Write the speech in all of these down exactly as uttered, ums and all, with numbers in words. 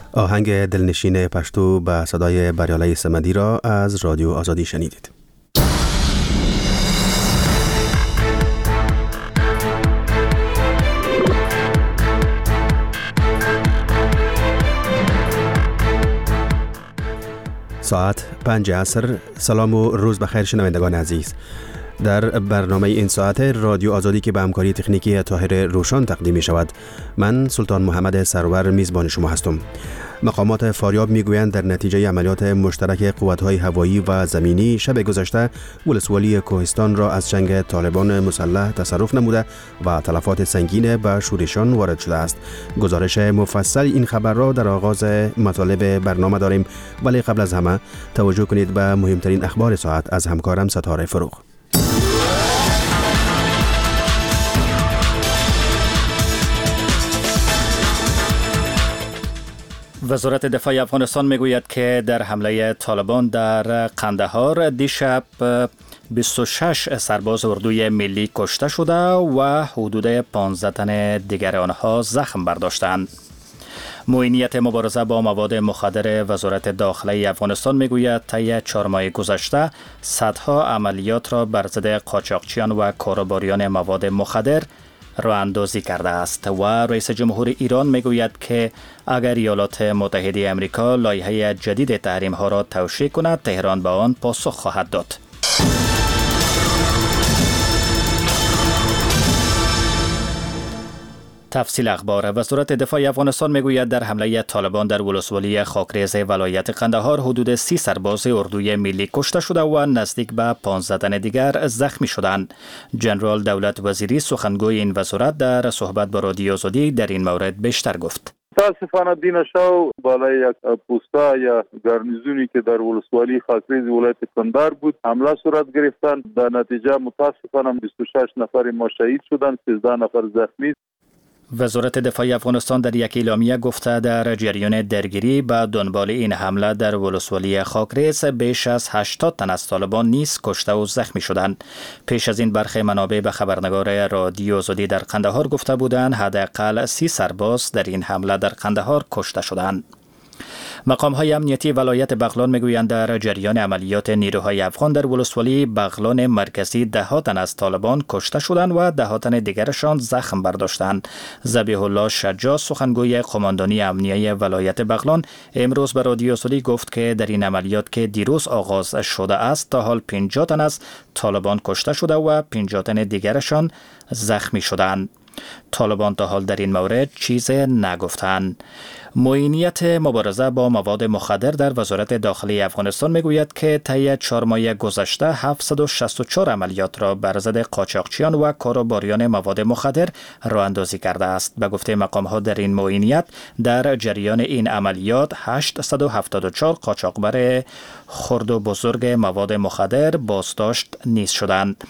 آهنگ دلنشین پشتو به صدای بریاله صمدی را از رادیو آزادی شنیدید. ساعت پنج عصر. سلام و روز بخیر شنوندگان عزیز. در برنامه این ساعت رادیو آزادی که به همکاری تکنیکی طاهر روشان تقدیم می شود، من سلطان محمد سرور میزبان شما هستم. مقامات فاریاب میگویند در نتیجه عملیات مشترک قوت‌های هوایی و زمینی شب گذشته ولسوالی کوهستان را از چنگ طالبان مسلح تصرف نموده و تلفات سنگین به شورشان وارد شده است. گزارش مفصل این خبر را در آغاز مطالب برنامه داریم، ولی قبل از همه توجه کنید به مهمترین اخبار ساعت از همکارم ستاره فروغ. وزارت دفاع افغانستان میگوید که در حمله طالبان در قندهار دیشب بیست و شش سرباز اردوی ملی کشته شده و حدود پانزده تن دیگر آنها زخم برداشتند. معینیت مبارزه با مواد مخدر وزارت داخله افغانستان میگوید طی چهار ماه گذشته صدها عملیات را بر ضد قاچاقچیان و کاروباریان مواد مخدر راه اندازی کرده است و رئیس جمهور ایران میگوید که اگر ایالات متحده آمریکا لایحه جدید تحریم ها را توشیح کند، تهران به آن پاسخ خواهد داد. تفصیل اخبار. وزارت دفاع افغانستان میگوید در حمله طالبان در ولسوالی خاکریز ولایت قندهار حدود سی سرباز اردوی ملی کشته شده و نزدیک به پانزده تن دیگر زخمی شدند. جنرال دولت وزیری سخنگوی این وزارت در صحبت با رادیو آزادی در این مورد بیشتر گفت. متاسفانه دینشاو بالای یک پوستا یا گارنیزونی که در ولسوالی خاکریز ولایت قندهار بود حمله صورت گرفتند. در نتیجه متاسفانه بیست و شش نفر ما شهید شدند، سیزده نفر زخمی. وزارت دفاع افغانستان در یک اعلامیه گفته در جریان درگیری به دنبال این حمله در ولسوالی خاکریز بیش از هشتاد تن از طالبان نیز کشته و زخمی شدند. پیش از این برخی منابع به خبرنگار رادیو آزادی در قندهار گفته بودند حداقل سی سرباز در این حمله در قندهار کشته شدند. مقام‌های امنیتی ولایت بغلان میگویند در جریان عملیات نیروهای افغان در ولسوالی بغلان مرکزی ده ها تن از طالبان کشته شدند و ده ها تن دیگرشان زخم برداشتند. ذبیح الله شجاع سخنگوی قماندانی امنیه ولایت بغلان امروز به رادیو آزادی گفت که در این عملیات که دیروز آغاز شده است تا حال پنجاه تن از طالبان کشته شده و پنجاه تن دیگرشان زخمی شدند. طالبان تا حال در این مورد چیز نگفتند. معینیت مبارزه با مواد مخدر در وزارت داخلی افغانستان میگوید که طی چهار ماه گذشته هفتصد و شصت و چهار عملیات را بر ضد قاچاقچیان و کاروباریان مواد مخدر راه اندازی کرده است. به گفته مقام‌ها در این معینیت در جریان این عملیات هشتصد و هفتاد و چهار قاچاقبر خرد و بزرگ مواد مخدر بازداشت نیز شدند.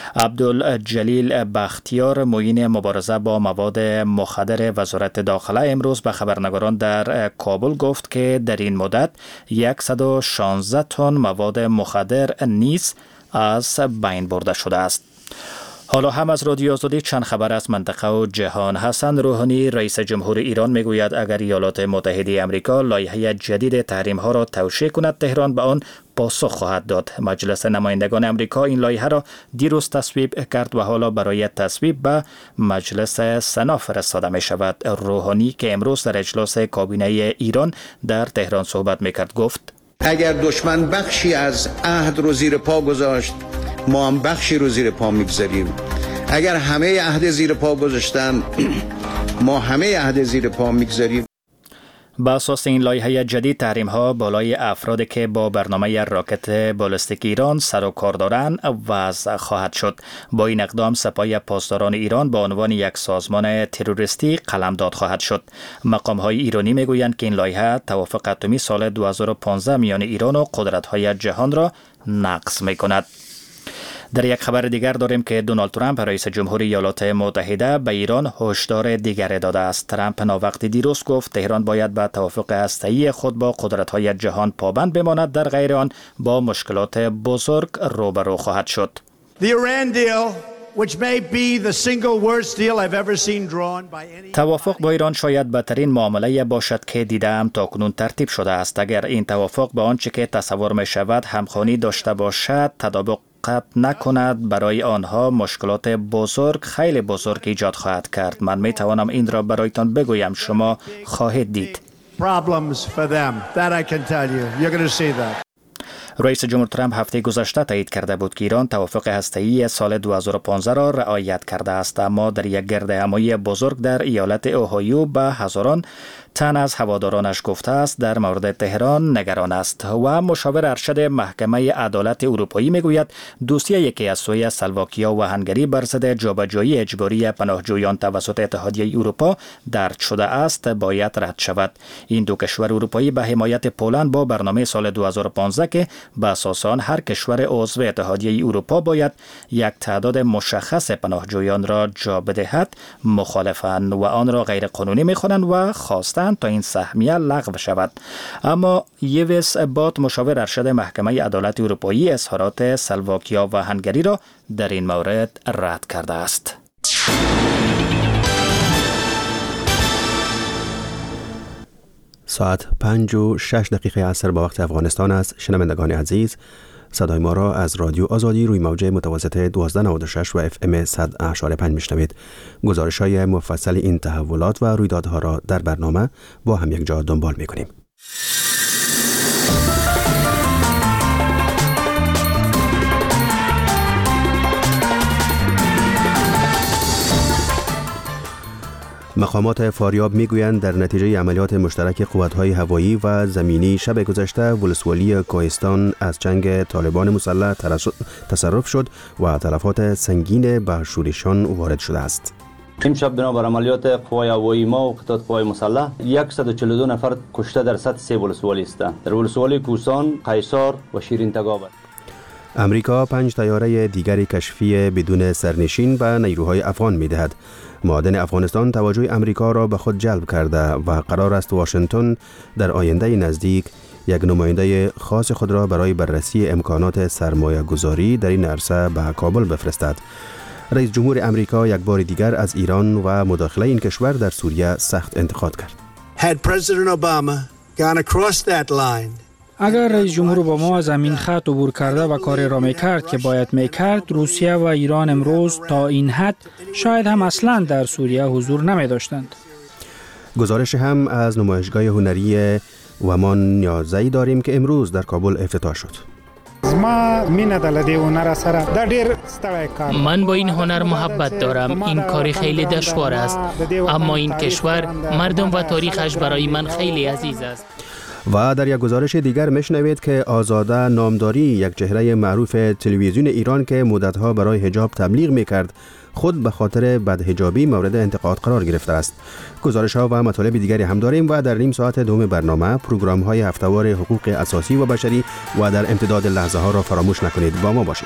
عبدالجلیل بختیار معین مبارزه با مواد مخدر وزارت داخله امروز به خبرنگاران در کابل گفت که در این مدت صد و شانزده تن مواد مخدر نیز از بین برده شده است. حالا هم از رادیو آزادی چند خبر از منطقه و جهان. حسن روحانی رئیس جمهور ایران میگوید اگر ایالات متحده آمریکا لایحه جدید تحریم ها را توشیح کند، تهران به آن پاسخ خواهد داد. مجلس نمایندگان آمریکا این لایحه را دیروز تصویب کرد و حالا برای تصویب به مجلس سنا فرستاده می شود. روحانی که امروز در اجلاس کابینه ایران در تهران صحبت میکرد گفت اگر دشمن بخشی از عهد رو زیر پا گذاشت، ما هم بخشی رو زیر پا میگذاریم. اگر همه عهد زیر پا گذاشتن، ما همه عهد زیر پا میگذاریم. با اساس این لایحه جدید تحریم ها بالای افرادی که با برنامه راکت بالستیک ایران سر و کار دارند وضع خواهد شد. با این اقدام سپاه پاسداران ایران به عنوان یک سازمان تروریستی قلمداد خواهد شد. مقام های ایرانی میگویند که این لایحه توافق اتمی سال دو هزار و پانزده میان ایران و قدرت های جهان را نقض می کند. در یک خبر دیگر داریم که دونالد ترامپ رئیس جمهور ایالات متحده به ایران هشدار دیگری داده است. ترامپ ناوقتی دیروز گفت تهران باید به توافق هسته‌ای خود با قدرت‌های جهان پابند بماند، در غیر آن با مشکلات بزرگ روبرو خواهد شد. The Iran deal which may be the single worst deal I've ever seen drawn by any. توافق با ایران شاید بدترین معامله باشد که دیدم تاکنون ترتیب شده است. اگر این توافق با آنچه که تصور می شود همخوانی داشته باشد، تطابق قطع نکند، برای آنها مشکلات بزرگ، خیلی بزرگ ایجاد خواهد کرد. من می توانم این را برایتان بگویم، شما خواهید دید. Problems for them. That I can tell you. You're going to see that. رئیس جمهور ترامپ هفته گذشته تایید کرده بود که ایران توافق هسته‌ای سال دو هزار و پانزده را رعایت کرده است، اما در یک گردهمایی بزرگ در ایالت اوهایو به هزاران تن از هوادارانش گفته است در مورد تهران نگران است. و مشاور ارشد محکمه عدالت اروپایی میگوید دوسیه یکی از سوی اسلواکیا و هنگری بر ضد جابجایی اجباری پناهجویان توسط اتحادیه اروپا درج شده است باید رد شود. این دو کشور اروپایی به حمایت پولند با برنامه سال دو هزار و پانزده که به اساس آن هر کشور عضو اتحادیه اروپا باید یک تعداد مشخص پناهجویان را جا بدهد مخالفند و آن را غیر قانونی می‌خوانند و خواستند تا این سهمیه لغو شود. اما یویس بات مشاور ارشد محکمه عدالت اروپایی اظهارات اسلواکیا و هنگری را در این مورد رد کرده است. ساعت پنج و شش دقیقه عصر با وقت افغانستان است. شنوندگان عزیز، صدای ما را از رادیو آزادی روی موج متوسط دوازده نود و شش و اف ام صد اشاره پنج میشنوید. گزارش های مفصل این تحولات و رویدادها را در برنامه با هم یک جا دنبال میکنیم. مقامات فاریاب میگویند در نتیجه عملیات مشترک قوت‌های هوایی و زمینی شب گذشته ولسوالی کوهستان از چنگ طالبان مسلح تصرف شد و تلفات سنگین به شورشیان وارد شده است. امشب بنابر عملیات قوای هوایی ما و قطعات قوای مسلح صد و چهل و دو نفر کشته در سطح سه ولسوالی است. در ولسوالی کوهستان، قیصار و شیرین تگاب. امریکا پنج طیاره دیگری کشفی بدون سرنشین به نیروهای افغان می‌دهد. معادن افغانستان توجه امریکا را به خود جلب کرده و قرار است واشنگتن در آینده نزدیک یک نماینده خاص خود را برای بررسی امکانات سرمایه گذاری در این عرصه به کابل بفرستد. رئیس جمهور امریکا یک بار دیگر از ایران و مداخله این کشور در سوریه سخت انتقاد کرد. Had President Obama gone across that line, اگر رئیس جمهور اوباما از همین خط عبور کرده و کاری را میکرد که باید میکرد، روسیه و ایران امروز تا این حد شاید هم اصلا در سوریه حضور نمی داشتند. گزارش هم از نمایشگاه هنری و ما نیازی داریم که امروز در کابل افتتاح شد. من با این هنر محبت دارم. این کار خیلی دشوار است، اما این کشور، مردم و تاریخش برای من خیلی عزیز است. و در یک گزارش دیگر میشنوید که آزاده نامداری، یک چهره معروف تلویزیون ایران که مدتها برای حجاب تبلیغ میکرد، خود به خاطر بدحجابی مورد انتقاد قرار گرفته است. گزارش ها و مطالب دیگری هم داریم و در نیم ساعت دوم برنامه پروگرام های هفته‌وار حقوق اساسی و بشری و در امتداد لحظه ها را فراموش نکنید. با ما باشید.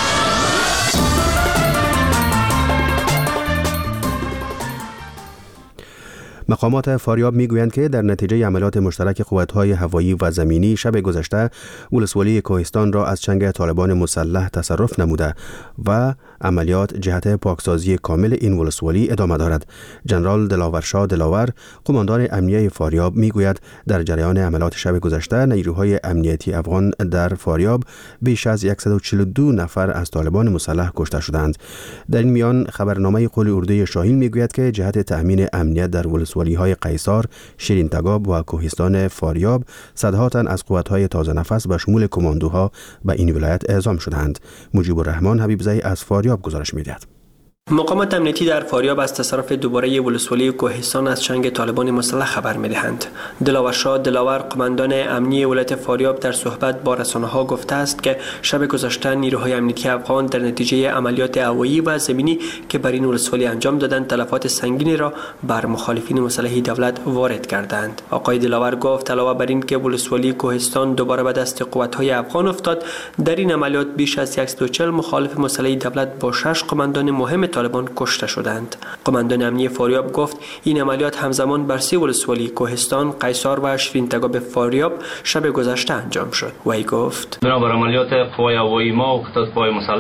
مقامات فاریاب میگویند که در نتیجه عملیات مشترک قوت‌های هوایی و زمینی شب گذشته ولسوالی کوهستان را از چنگ طالبان مسلح تصرف نموده و عملیات جهت پاکسازی کامل این ولسوالی ادامه دارد. جنرال دلاورشاه دلاور، قماندان امنیه فاریاب، میگوید در جریان عملیات شب گذشته نیروهای امنیتی افغان در فاریاب بیش از صد و چهل و دو نفر از طالبان مسلح کشته شدند. در این میان خبرنامه قول اردوی شاهین میگوید که جهت تأمین امنیت در ولسوالی های قیصار، شیرین تگاب و کوهستان فاریاب صدها تن از قوت‌های تازه نفس به شمول کماندوها به این ولایت اعزام شدند. مجیب الرحمن حبیبزی از فاریاب گزارش می‌دهد. مقامات امنیتی در فاریاب از تصرف دوباره ولسوالی کوهستان از چنگ طالبان مسلح خبر می‌دهند. دلاورشاه دلاور، قماندان امنیتی ولایت فاریاب، در صحبت با رسانه‌ها گفته است که شب گذشته نیروهای امنیتی افغان در نتیجه عملیات هوایی و زمینی که بر این ولسوالی انجام دادند تلفات سنگینی را بر مخالفین مسلح دولت وارد کردند. آقای دلاور گفت علاوه بر این که ولسوالی کوهستان دوباره به دست قوت‌های افغان افتاد، در این عملیات بیش از صد و چهل مخالف مسلح دولت با شش قماندان مهم طالبان کشته شدند. قماندان امنیتی فاریاب گفت این عملیات همزمان بر سه ولسوالی کوهستان، قیصار و شیرین تگاب فاریاب شب گذشته انجام شد. وی گفت بنابر عملیات قوای هوایی ما و قطعات قوای مسلح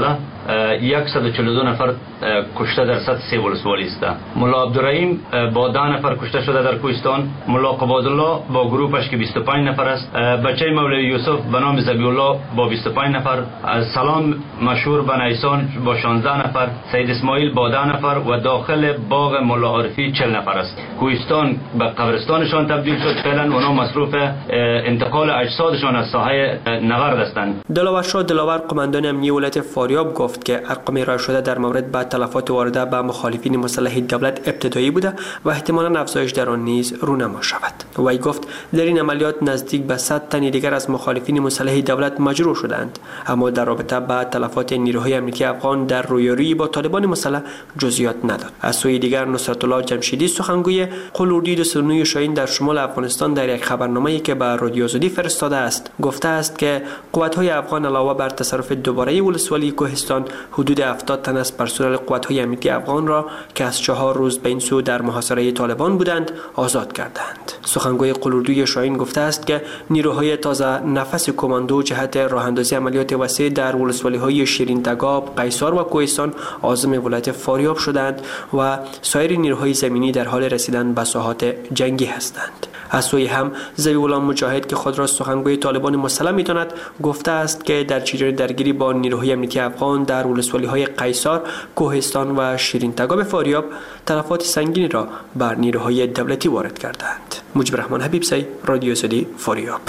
صد و چهل و دو نفر کشته در سطح سه ولسوالی است. ملا عبدالرحیم با ده نفر کشته شده در کوهستان. ملا قبادالله با گروهش که بیست و پنج نفر است. بچه مولوی یوسف به نام زبی الله با بیست و پنج نفر. سلام مشهور بن ایسان با شانزده نفر. سید اسماعیل با ده نفر و داخل باغ ملا عارفی چهل نفر است. کوهستان به قبرستانشان تبدیل شد. فعلا اونا مصروف انتقال اجسادشان از ساحه نورد هستند. دلاورشاه دلاور قماندان امنیه ولایت فاریاب گفت که ارقام ارائه شده در مورد به تلفات وارده به مخالفین مسلح دولت ابتدایی بوده و احتمالاً افزایش در آن نیز رونما شود. وی گفت در این عملیات نزدیک به صد تن دیگر از مخالفین مسلح دولت مجروح شدند، اما در رابطه با تلفات نیروهای امنیتی افغان در رویارویی با طالبان مسلح جزئیات نداد. از سوی دیگر نصرت الله جمشیدی سخنگوی قلوردی دسرنوی شاهین در شمال افغانستان در یک خبرنامه‌ای که به رادیو آزادی فرستاده است گفته است که قوت‌های افغان علاوه بر تصرف دوباره ولسوالی کوهستان حدود هفتاد تن از پرسنل قوت‌های امنیتی افغان را که از چهار روز به این سو در محاصره طالبان بودند آزاد کردند. سخنگوی قلوردی شاهین گفته است که نیروهای تازه نفس کماندو جهت راه‌اندازی عملیات وسیع در ولسوالی‌های شیرین تگاب، قیصار و کوهستان عازم ولایت فاریاب شدند و سایر نیروهای زمینی در حال رسیدن به ساحات جنگی هستند. از سوی هم ذبیح الله مجاهد که خود را سخنگوی طالبان مسلح می‌داند گفته است که در جریان درگیری با نیروهای امنیتی افغان در ولسوالی‌های قیصار، کوهستان و شیرین تگاب فاریاب تلفات سنگینی را بر نیروهای دولتی وارد کردند. مجیب الرحمن حبیبزی، رادیو آزادی، فاریاب.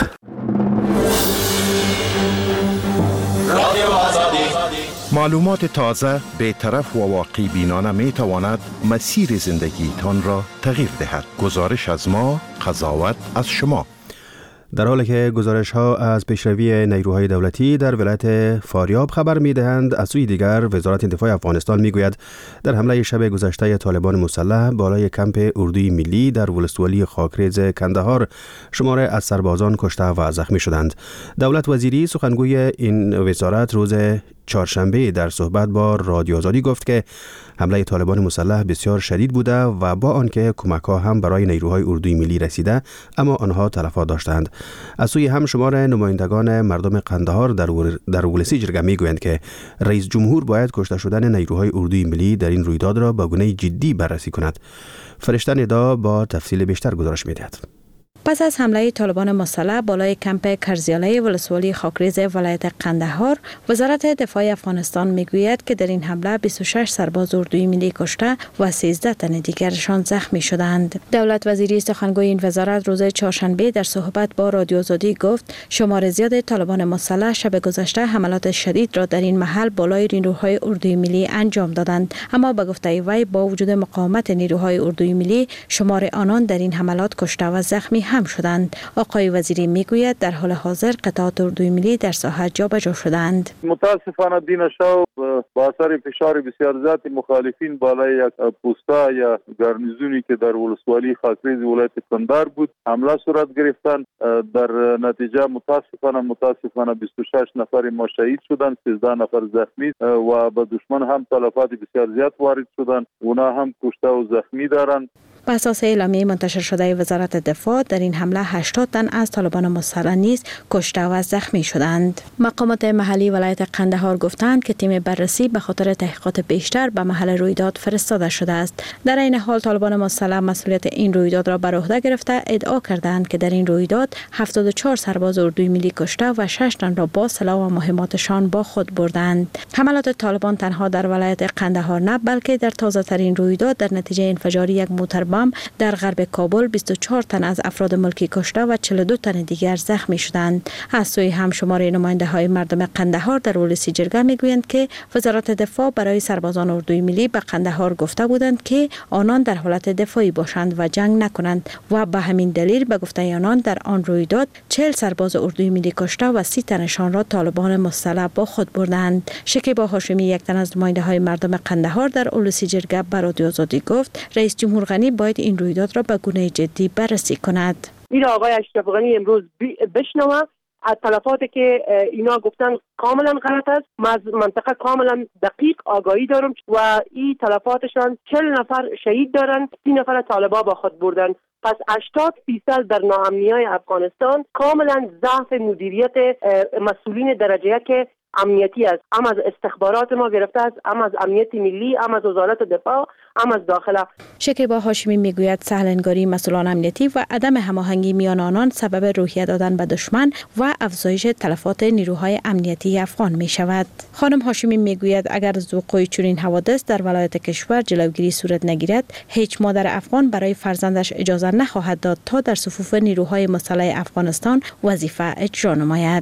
معلومات تازه، بی‌طرف و واقع بینانه می تواند مسیر زندگی تان را تغییر دهد. گزارش از ما، قضاوت از شما. در حالی که گزارش ها از پیشروی نیروهای دولتی در ولایت فاریاب خبر می دهند، از سوی دیگر وزارت دفاع افغانستان می گوید در حمله شب گذشته طالبان مسلح بالای کمپ اردوی ملی در ولسوالی خاکریز کندهار شماره از سربازان کشته و زخمی شدند. دولت وزیری سخنگوی این وزارت روز چهارشنبه در صحبت با رادیو آزادی گفت که حمله طالبان مسلح بسیار شدید بوده و با آنکه کمک‌ها هم برای نیروهای اردوی ملی رسیده اما آنها تلفات داشتند. از سوی هم شمار نمایندگان مردم قندهار در در ولسی جرگه می‌گویند که رئیس جمهور باید کشته شدن نیروهای اردوی ملی در این رویداد را با گونه جدی بررسی کند. فرشته ندا با تفصیل بیشتر گزارش می‌دهد. پس از حمله طالبان مسلح بالای کمپ کرزیاله ولسوالی خاکریز ولایت قندهار، وزارت دفاع افغانستان میگوید که در این حمله بیست و شش سرباز اردوی ملی کشته و سیزده تن دیگرشان زخمی شدند. دولت وزیری سخنگوی این وزارت روز چهارشنبه در صحبت با رادیو آزادی گفت شمار زیاد طالبان مسلح شب گذشته حملات شدید را در این محل بالای نیروهای اردوی ملی انجام دادند، اما به گفته وی با وجود مقاومت نیروهای اردوی ملی شمار آنان در این حملات کشته و زخمی هم شدند. آقای وزیری میگوید در حال حاضر قطعات اردوی ملی در ساحه جابجا شدند. متاسفانه دین شو با اثر فشار بسیار زیاد مخالفین بالای یک پوستا یا گارنیزونی که در ولسوالی خاکریز ولایت کندهار بود حمله صورت گرفتند. در نتیجه متاسفانه متاسفانه بیست و شش نفر ما شهید شدند، سیزده نفر زخمی و به دشمن هم تلفات بسیار زیاد وارد شدند. اونا هم کشته و زخمی دارند. بر اساس اعلامیه منتشر شده وزارت دفاع در این حمله هشتاد تن از طالبان مسلح نیز کشته و زخمی شدند. مقامات محلی ولایت قندهار گفتند که تیم بررسی به خاطر تحقیقات بیشتر به محل رویداد فرستاده شده است. در این حال طالبان مسلح مسئولیت این رویداد را بر عهده گرفته ادعا کردند که در این رویداد هفتاد و چهار سرباز اردوی ملی کشته و شش تن را با سلاح و مهماتشان با خود بردند. حملات طالبان تنها در ولایت قندهار نه بلکه در تازه ترین رویداد در نتیجه انفجاری یک موتر بم در غرب کابل بیست و چهار تن از افراد ملکی کشته و چهل و دو تن دیگر زخمی شدند. از سوی هم شمار نماینده های مردم قندهار در ولسی جرگه میگویند که وزارت دفاع برای سربازان اردوی ملی به قندهار گفته بودند که آنان در حالت دفاعی باشند و جنگ نکنند و به همین دلیل به گفته آنان در آن رویداد چهل سرباز اردوی ملی کشته و سی تنشان را طالبان مسلح با خود بردند. شکیبا هاشمی یک تن از نماینده های مردم قندهار در ولسی جرگه به رادیو آزادی گفت رئیس جمهور غنی باید این رویداد را به گونه جدی بررسی کند. این آقای اشرف غنی امروز بشنوه از تلفاتی که اینا گفتن کاملا غلط است. من از منطقه کاملا دقیق آگاهی دارم و این تلفاتشان چهل نفر شهید دارن، سی نفر طالبا با خود بردن. پس هشتاد فیصد در ناامنی‌های افغانستان کاملا ضعف مدیریت مسئولین درجه یک امنیتی است، هم از استخبارات ما گرفته است، هم از امنیت ملی، هم از وزارت دفاع، هم از داخله. شکیبا هاشمی میگوید سهلنگاری مسئولان امنیتی و عدم هماهنگی میان آنان سبب روحیه دادن به دشمن و افزایش تلفات نیروهای امنیتی افغان می شود. خانم هاشمی میگوید اگر از وقوع چنین حوادث در ولایت کشور جلوگیری صورت نگیرد، هیچ مادر افغان برای فرزندش اجازه نخواهد داد تا در صفوف نیروهای مسلح افغانستان وظیفه اجرا نماید.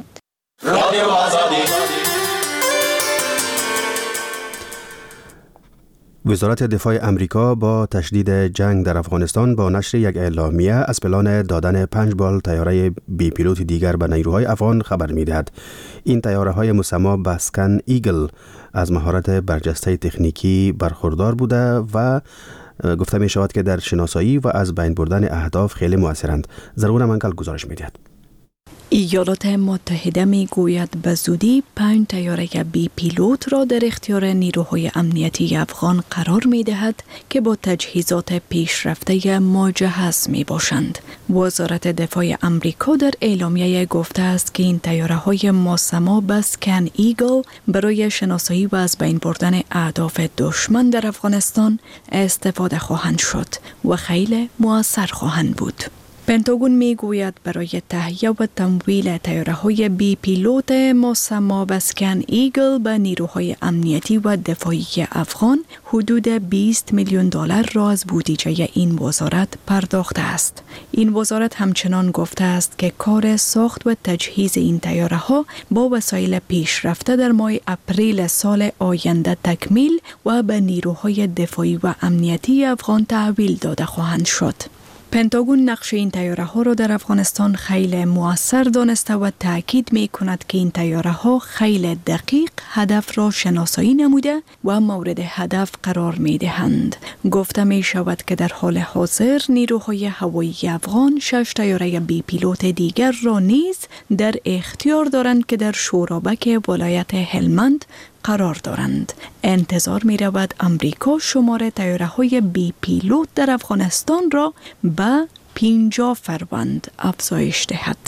وزارت دفاع امریکا با تشدید جنگ در افغانستان با نشر یک اعلامیه از پلان دادن پنج بال طیاره بی پیلوت دیگر به نیروهای افغان خبر می‌دهد. این طیاره های مسمى باسکن ایگل از مهارت برجسته تکنیکی برخوردار بوده و گفته می شود که در شناسایی و از بین بردن اهداف خیلی مؤثرند. ضرور منقل گزارش می‌دهد. ایالات متحده می گوید به زودی پنج طیاره بی پیلوت را در اختیار نیروهای امنیتی افغان قرار می دهد که با تجهیزات پیشرفته مجهز می باشند. وزارت دفاع امریکا در اعلامیه گفته است که این طیاره های مسمى باسکن ایگل برای شناسایی و از بین بردن اهداف دشمن در افغانستان استفاده خواهند شد و خیلی مؤثر خواهند بود. پنتاگون می گوید برای تهیه و تمویل طیاره‌های بی پیلوت مسمى باسکن ایگل به نیروهای امنیتی و دفاعی افغان حدود بیست میلیون دلار را از بودجه این وزارت پرداخته است. این وزارت همچنان گفته است که کار ساخت و تجهیز این طیاره‌ها با وسایل پیشرفته در ماه اپریل سال آینده تکمیل و به نیروهای دفاعی و امنیتی افغان تحویل داده خواهند شد. پنتاگون نقش این طیاره ها را در افغانستان خیلی مؤثر دانسته و تاکید می کند که این طیاره ها خیلی دقیق هدف را شناسایی نموده و مورد هدف قرار می دهند. گفته می شود که در حال حاضر نیروهای هوایی افغان شش طیاره بی پیلوت دیگر را نیز در اختیار دارند که در شورابک ولایت هلمند قرار دارند. انتظار می رود امریکا شمار طیاره های بی پیلوت در افغانستان را به پنجاه فروند افزایش دهد.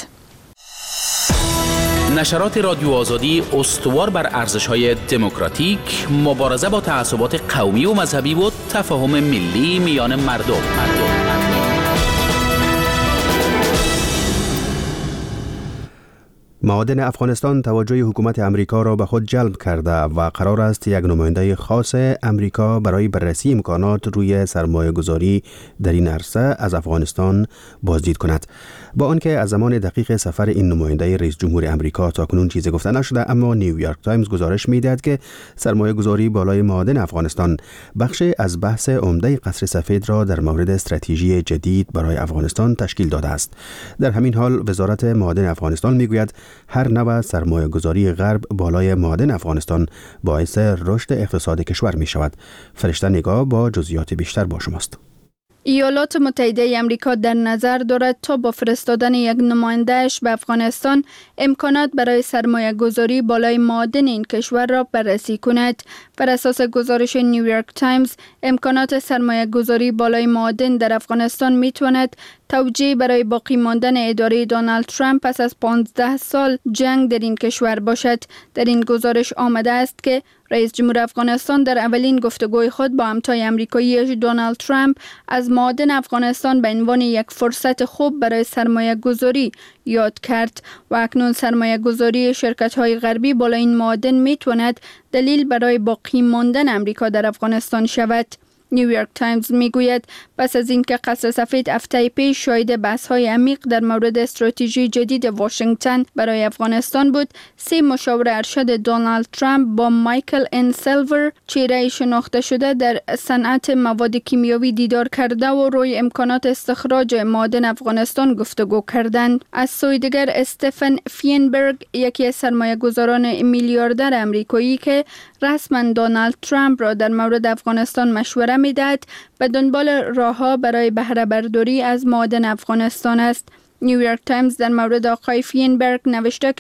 نشرات رادیو آزادی استوار بر ارزش‌های دموکراتیک، مبارزه با تعصبات قومی و مذهبی و تفاهم ملی میان مردم. مردم. معادن افغانستان توجه حکومت امریکا را به خود جلب کرده و قرار است یک نماینده خاص امریکا برای بررسی امکانات روی سرمایه گذاری در این عرصه از افغانستان بازدید کند. با آنکه از زمان دقیق سفر این نماینده رئیس جمهور امریکا تا کنون چیزی گفته نشده، اما نیویورک تایمز گزارش می‌دهد که سرمایه گذاری بالای معادن افغانستان بخشی از بحث عمده قصر سفید را در مورد استراتژی جدید برای افغانستان تشکیل داده است. در همین حال وزارت معادن افغانستان میگوید هر نوع سرمایه گذاری غرب بالای معادن افغانستان باعث رشد اقتصاد کشور می شود. فرشته نگاه با جزئیات بیشتر با شماست. ایالات متحده آمریکا در نظر دارد تا با فرستادن یک نماینده‌اش به افغانستان امکانات برای سرمایه گذاری بالای معادن این کشور را بررسی کند. بر اساس گزارش نیویورک تایمز، امکانات سرمایه گذاری بالای معادن در افغانستان می تواند توجیه برای باقی ماندن اداره دونالد ترامپ پس از پانزده سال جنگ در این کشور باشد. در این گزارش آمده است که رئیس جمهور افغانستان در اولین گفتگوی خود با همتای آمریکاییش دونالد ترامپ از معادن افغانستان به عنوان یک فرصت خوب برای سرمایه گذاری یاد کرد و اکنون سرمایه گذاری شرکت های غربی بالای این معادن می تواند دلیل برای باقی ماندن امریکا در افغانستان شود. نیویورک تایمز میگوید پس از اینکه قصر سفید هفته پیش شاهد بحث‌های عمیق در مورد استراتژی جدید واشنگتن برای افغانستان بود، سه مشاور ارشد دونالد ترامپ با مایکل ان سیلور، چهره شناخته شده در صنعت مواد کیمیاوی دیدار کرده و روی امکانات استخراج معادن افغانستان گفتگو کردند. از سوی دیگر استفن فینبرگ، یکی از سرمایه‌گذاران میلیاردر آمریکایی که رسما دونالد ترامپ را در مورد افغانستان مشوره می‌دهد، به دنبال راه‌ها برای بهره برداری از معادن افغانستان است. نیویورک تایمز در مورد آقای فینبرگ نوشته که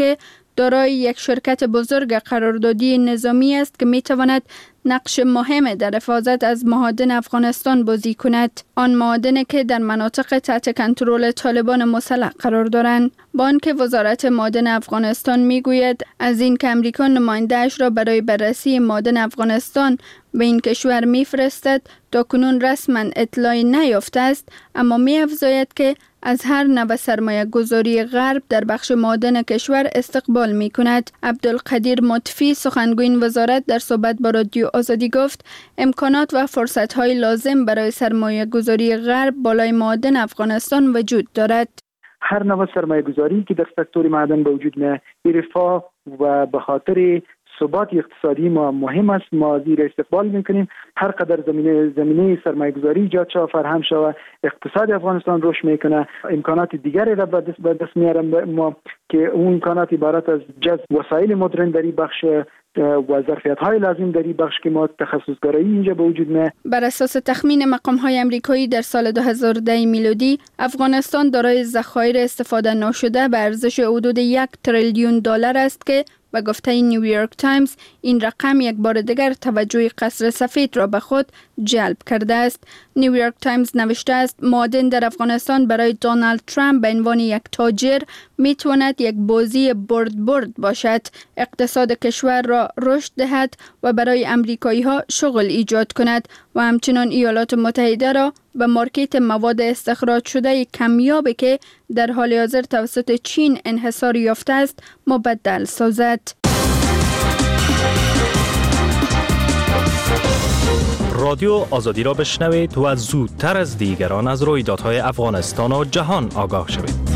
دارای یک شرکت بزرگ قراردادی نظامی است که می تواند نقش مهم در حفاظت از معادن افغانستان بازی کند. آن معادن که در مناطق تحت کنترل طالبان مسلح قرار دارند. با آنکه وزارت معادن افغانستان می گوید از این که امریکا نماینده‌اش را برای بررسی معادن افغانستان به این کشور می فرستد تا کنون رسما اطلاعی نیافته است، اما می افزاید که از هر نوع سرمایه گذاری غرب در بخش معادن کشور استقبال می کند. عبدالقدیر مطفی سخنگوی وزارت در صحبت با رادیو آزادی گفت امکانات و فرصت های لازم برای سرمایه گذاری غرب بالای معادن افغانستان وجود دارد. هر نوع سرمایه گذاری که در سکتور معدن به وجود میاد رفاه و به خاطر ثبات اقتصادی ما مهم است، ما زیر استقبال میکنیم. هر قدر زمینه زمینه سرمایه گذاری ایجاد شود، فرهم شود، اقتصاد افغانستان رشد میکنه، امکانات دیگری را به دست به دست میاریم ما که اون امکانات عبارت از جذب وسایل مدرن در این بخش و ظرفیت‌های لازم در این بخش که ما تخصص‌گرایی اینجا به وجود میاد. بر اساس تخمین مقام‌های آمریکایی در سال دو هزار و ده میلادی افغانستان دارای ذخایر استفاده نشده به ارزش حدود یک تریلیون دلار است که به گفته نیویورک تایمز این رقم یک بار دیگر توجه قصر سفید را به خود جلب کرده است. نیویورک تایمز نوشته است معادن در افغانستان برای دونالد ترامپ به عنوان یک تاجر می تواند یک بازی برد برد باشد، اقتصاد کشور را رشد دهد و برای امریکایی ها شغل ایجاد کند و همچنان ایالات متحده را به مارکت مواد استخراج شده کمیابی که در حال حاضر توسط چین انحصار یافته است مبدل سازد. رادیو آزادی را بشنوید و زودتر از دیگران از رویدادهای افغانستان و جهان آگاه شوید.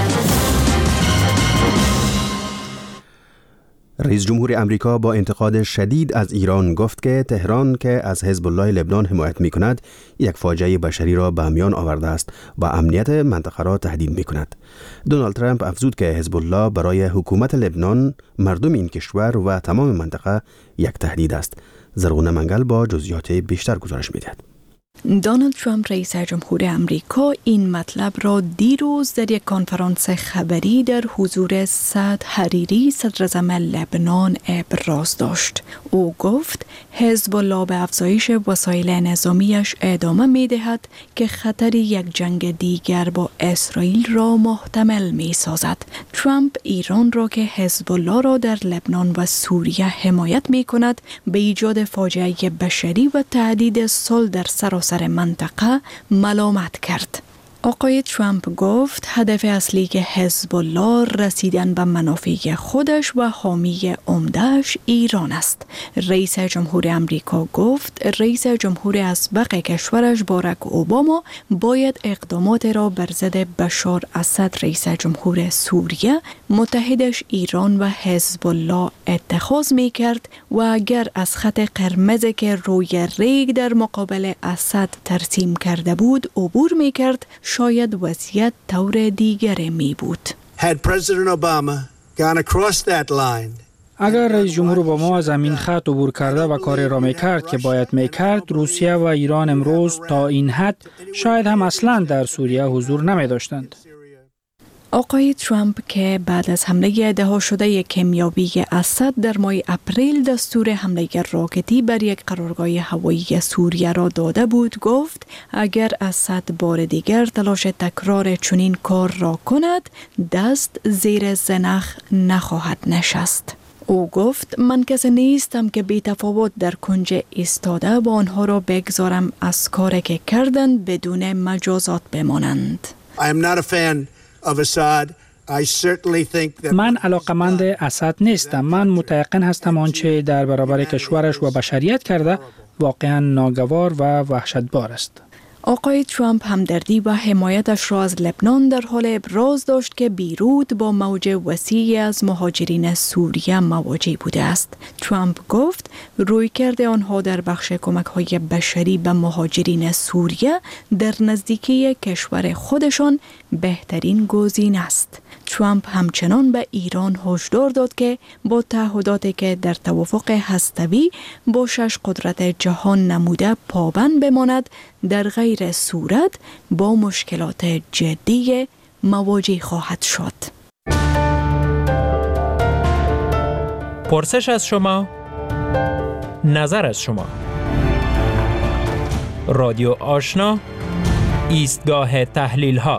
رئیس جمهور امریکا با انتقاد شدید از ایران گفت که تهران که از حزب الله لبنان حمایت می کند یک فاجعه بشری را به میان آورده است و امنیت منطقه را تهدید می کند. دونالد ترامپ افزود که حزب الله برای حکومت لبنان، مردم این کشور و تمام منطقه یک تهدید است. زرغونه منگل با جزئیات بیشتر گزارش می دهد. دونالد ترامپ رئیس جمهور امریکا این مطلب را دیروز در یک کنفرانس خبری در حضور سعد حریری صدراعظم لبنان ابراز داشت. او گفت حزب الله به افزایش وسایل نظامیش ادامه می دهد که خطر یک جنگ دیگر با اسرائیل را محتمل می سازد. ترامپ ایران را که حزب الله را در لبنان و سوریه حمایت می کند به ایجاد فاجعه بشری و تهدید صلح در سراسر منطقه ملامت کرد. آقای ترامپ گفت هدف اصلی که حزب الله رسیدن به منافع خودش و حامی عمده‌اش ایران است. رئیس جمهور امریکا گفت رئیس جمهور اسبق کشورش باراک اوباما باید اقدامات را بر ضد بشار اسد رئیس جمهور سوریه، متحدش ایران و حزب الله اتخاذ می کرد و اگر از خط قرمز که روی ریگ در مقابل اسد ترسیم کرده بود عبور می کرد، شاید وضعیت طور دیگری می بود. Had President Obama gone across that line, اگر رئیس جمهور اوباما از این خط عبور کرده و کاری را میکرد که باید میکرد، روسیه و ایران امروز تا این حد شاید هم اصلا در سوریه حضور نمی داشتند. آقای ترامپ که بعد از حمله ادعا شده کیمیایی اسد در ماه اپریل دستور حمله راکتی بر یک قرارگاه هوایی سوریه را داده بود، گفت اگر اسد بار دیگر تلاش تکرار چنین کار را کند، دست زیر زنخ نخواهد نشست. او گفت من کسی نیستم که بی تفاوت در کنج ایستاده و آنها را بگذارم از کاری که کردند بدون مجازات بمانند. I am not a fan of Assad. I certainly think that من علاقمند اسد نیستم. من متیقن هستم آنچه در برابر کشورش و بشریت کرده واقعا ناگوار و وحشتبار است. آقای ترامپ همدردی و حمایتش را از لبنان در حال ابراز داشت که بیروت با موج وسیعی از مهاجرین سوریه مواجه بوده است. ترامپ گفت رویکرد آنها در بخش کمک‌های بشری به مهاجرین سوریه در نزدیکی کشور خودشان بهترین گزینه است. ترامپ همچنان به ایران هشدار داد که با تعهداتی که در توافق هسته‌ای با شش قدرت جهان نموده پابند بماند، در غیر صورت با مشکلات جدی مواجه خواهد شد. پرسش از شما، نظر از شما. رادیو آشنا، ایستگاه تحلیل ها.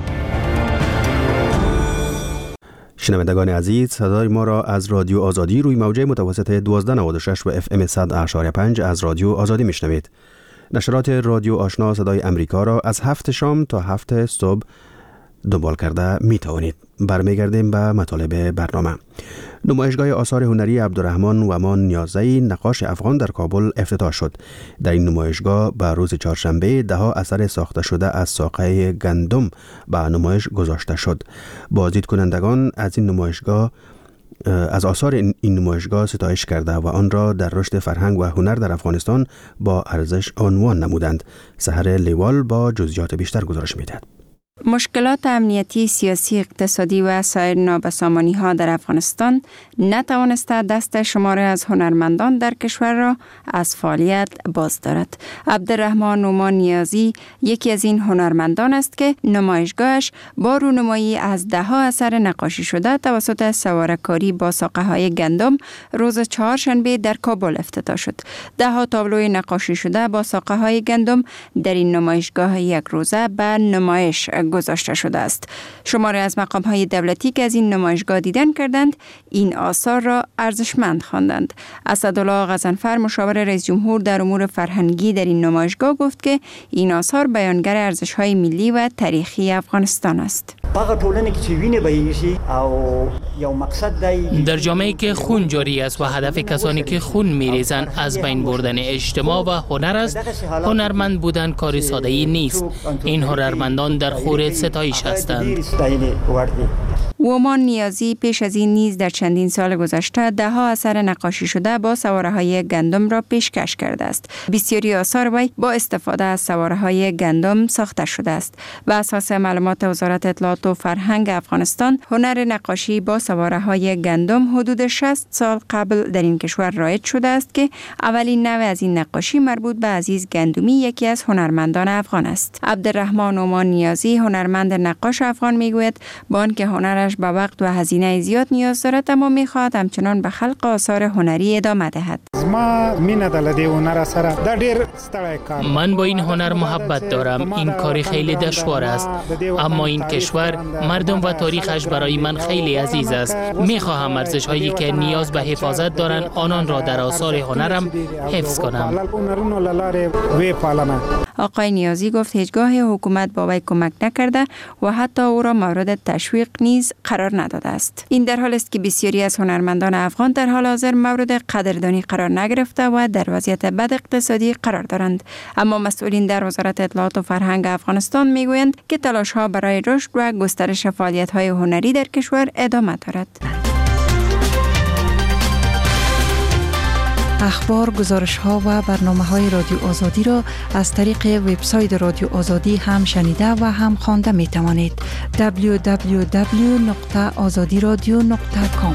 شنوندگان عزیز، صدای ما را از رادیو آزادی روی موجه متوسط دوازده نود و شش و اف ام صد و پنج از رادیو آزادی میشنوید. نشرات رادیو آشنا صدای امریکا را از هفت شام تا هفت صبح دنبال کرده می توانید. برمیگردیم به مطالب برنامه. نمایشگاه آثار هنری عبدالرحمن ومان نیازی نقاش افغان در کابل افتتاح شد. در این نمایشگاه به روز چهارشنبه ده ها اثر ساخته شده از ساقه گندم به نمایش گذاشته شد. بازدید کنندگان از این نمایشگاه از آثار این نمایشگاه ستایش کرده و آن را در رشد فرهنگ و هنر در افغانستان با ارزش عنوان نمودند. سحر لیوال با جزئیات بیشتر گزارش می‌دهد. مشکلات امنیتی، سیاسی، اقتصادی و سایر نابسامانی ها در افغانستان نتوانسته دست شماری از هنرمندان در کشور را از فعالیت باز دارد. عبدالرحمن ومان نیازی یکی از این هنرمندان است که نمایشگاهش با رونمایی از ده ها اثر نقاشی شده توسط سواره‌کاری با ساقه های گندم روز چهارشنبه در کابل افتتاح شد. ده ها تابلوی نقاشی شده با ساقه های گندم در این نمایشگاه یک روزه به نمایش گذاشته شده است. شماری از مقام‌های دولتی که از این نمایشگاه دیدن کردند این آثار را ارزشمند خواندند. اسدالله غضنفر مشاور رئیس جمهور در امور فرهنگی در این نمایشگاه گفت که این آثار بیانگر ارزش‌های ملی و تاریخی افغانستان است. در جامعه‌ای که خون جاری است و هدف کسانی که خون می‌ریزند از بین بردن اجتماع و هنر است، هنرمند بودن کاری ساده‌ای نیست. این هنرمندان در خور ستایش هستند. ومان نیازی پیش از این نیز در چندین سال گذشته ده ها اثر نقاشی شده با سواره‌های گندم را پیشکش کرده است. بسیاری آثار وی با استفاده از سواره‌های گندم ساخته شده است. بر اساس معلومات وزارت اطلاعات و فرهنگ افغانستان، هنر نقاشی با سواره‌های گندم حدود شصت سال قبل در این کشور رایج شده است که اولین نوع از این نقاشی مربوط به عزیز گندمی یکی از هنرمندان افغان است. عبدالرحمن ومان نیازی هنرمند نقاش افغان میگوید با آنکه هنرش به وقت و هزینه زیاد نیاز دارد، اما میخواهد همچنان به خلق آثار هنری ادامه دهد. من با این هنر محبت دارم. این کاری خیلی دشوار است، اما این کشور، مردم و تاریخش برای من خیلی عزیز است. میخواهم ارزش هایی که نیاز به حفاظت دارند آنان را در آثار هنرم حفظ کنم. آقای نیازی گفت هیچگاه حکومت با وی کمک نکرده و حتی او را مورد تشویق نیز قرار نداده است. این در حال است که بسیاری از هنرمندان افغان در حال حاضر مورد قدردانی قرار نگرفته و در وضعیت بد اقتصادی قرار دارند. اما مسئولین در وزارت اطلاعات و فرهنگ افغانستان میگویند که تلاش‌ها برای رشد و گسترش فعالیت‌های هنری در کشور ادامه دارد. اخبار، گزارش‌ها و برنامه‌های رادیو آزادی را از طریق وبسایت رادیو آزادی هم شنیده و هم خوانده می‌توانید. دبلیو دبلیو دبلیو نقطه آزادی رادیو نقطه کام.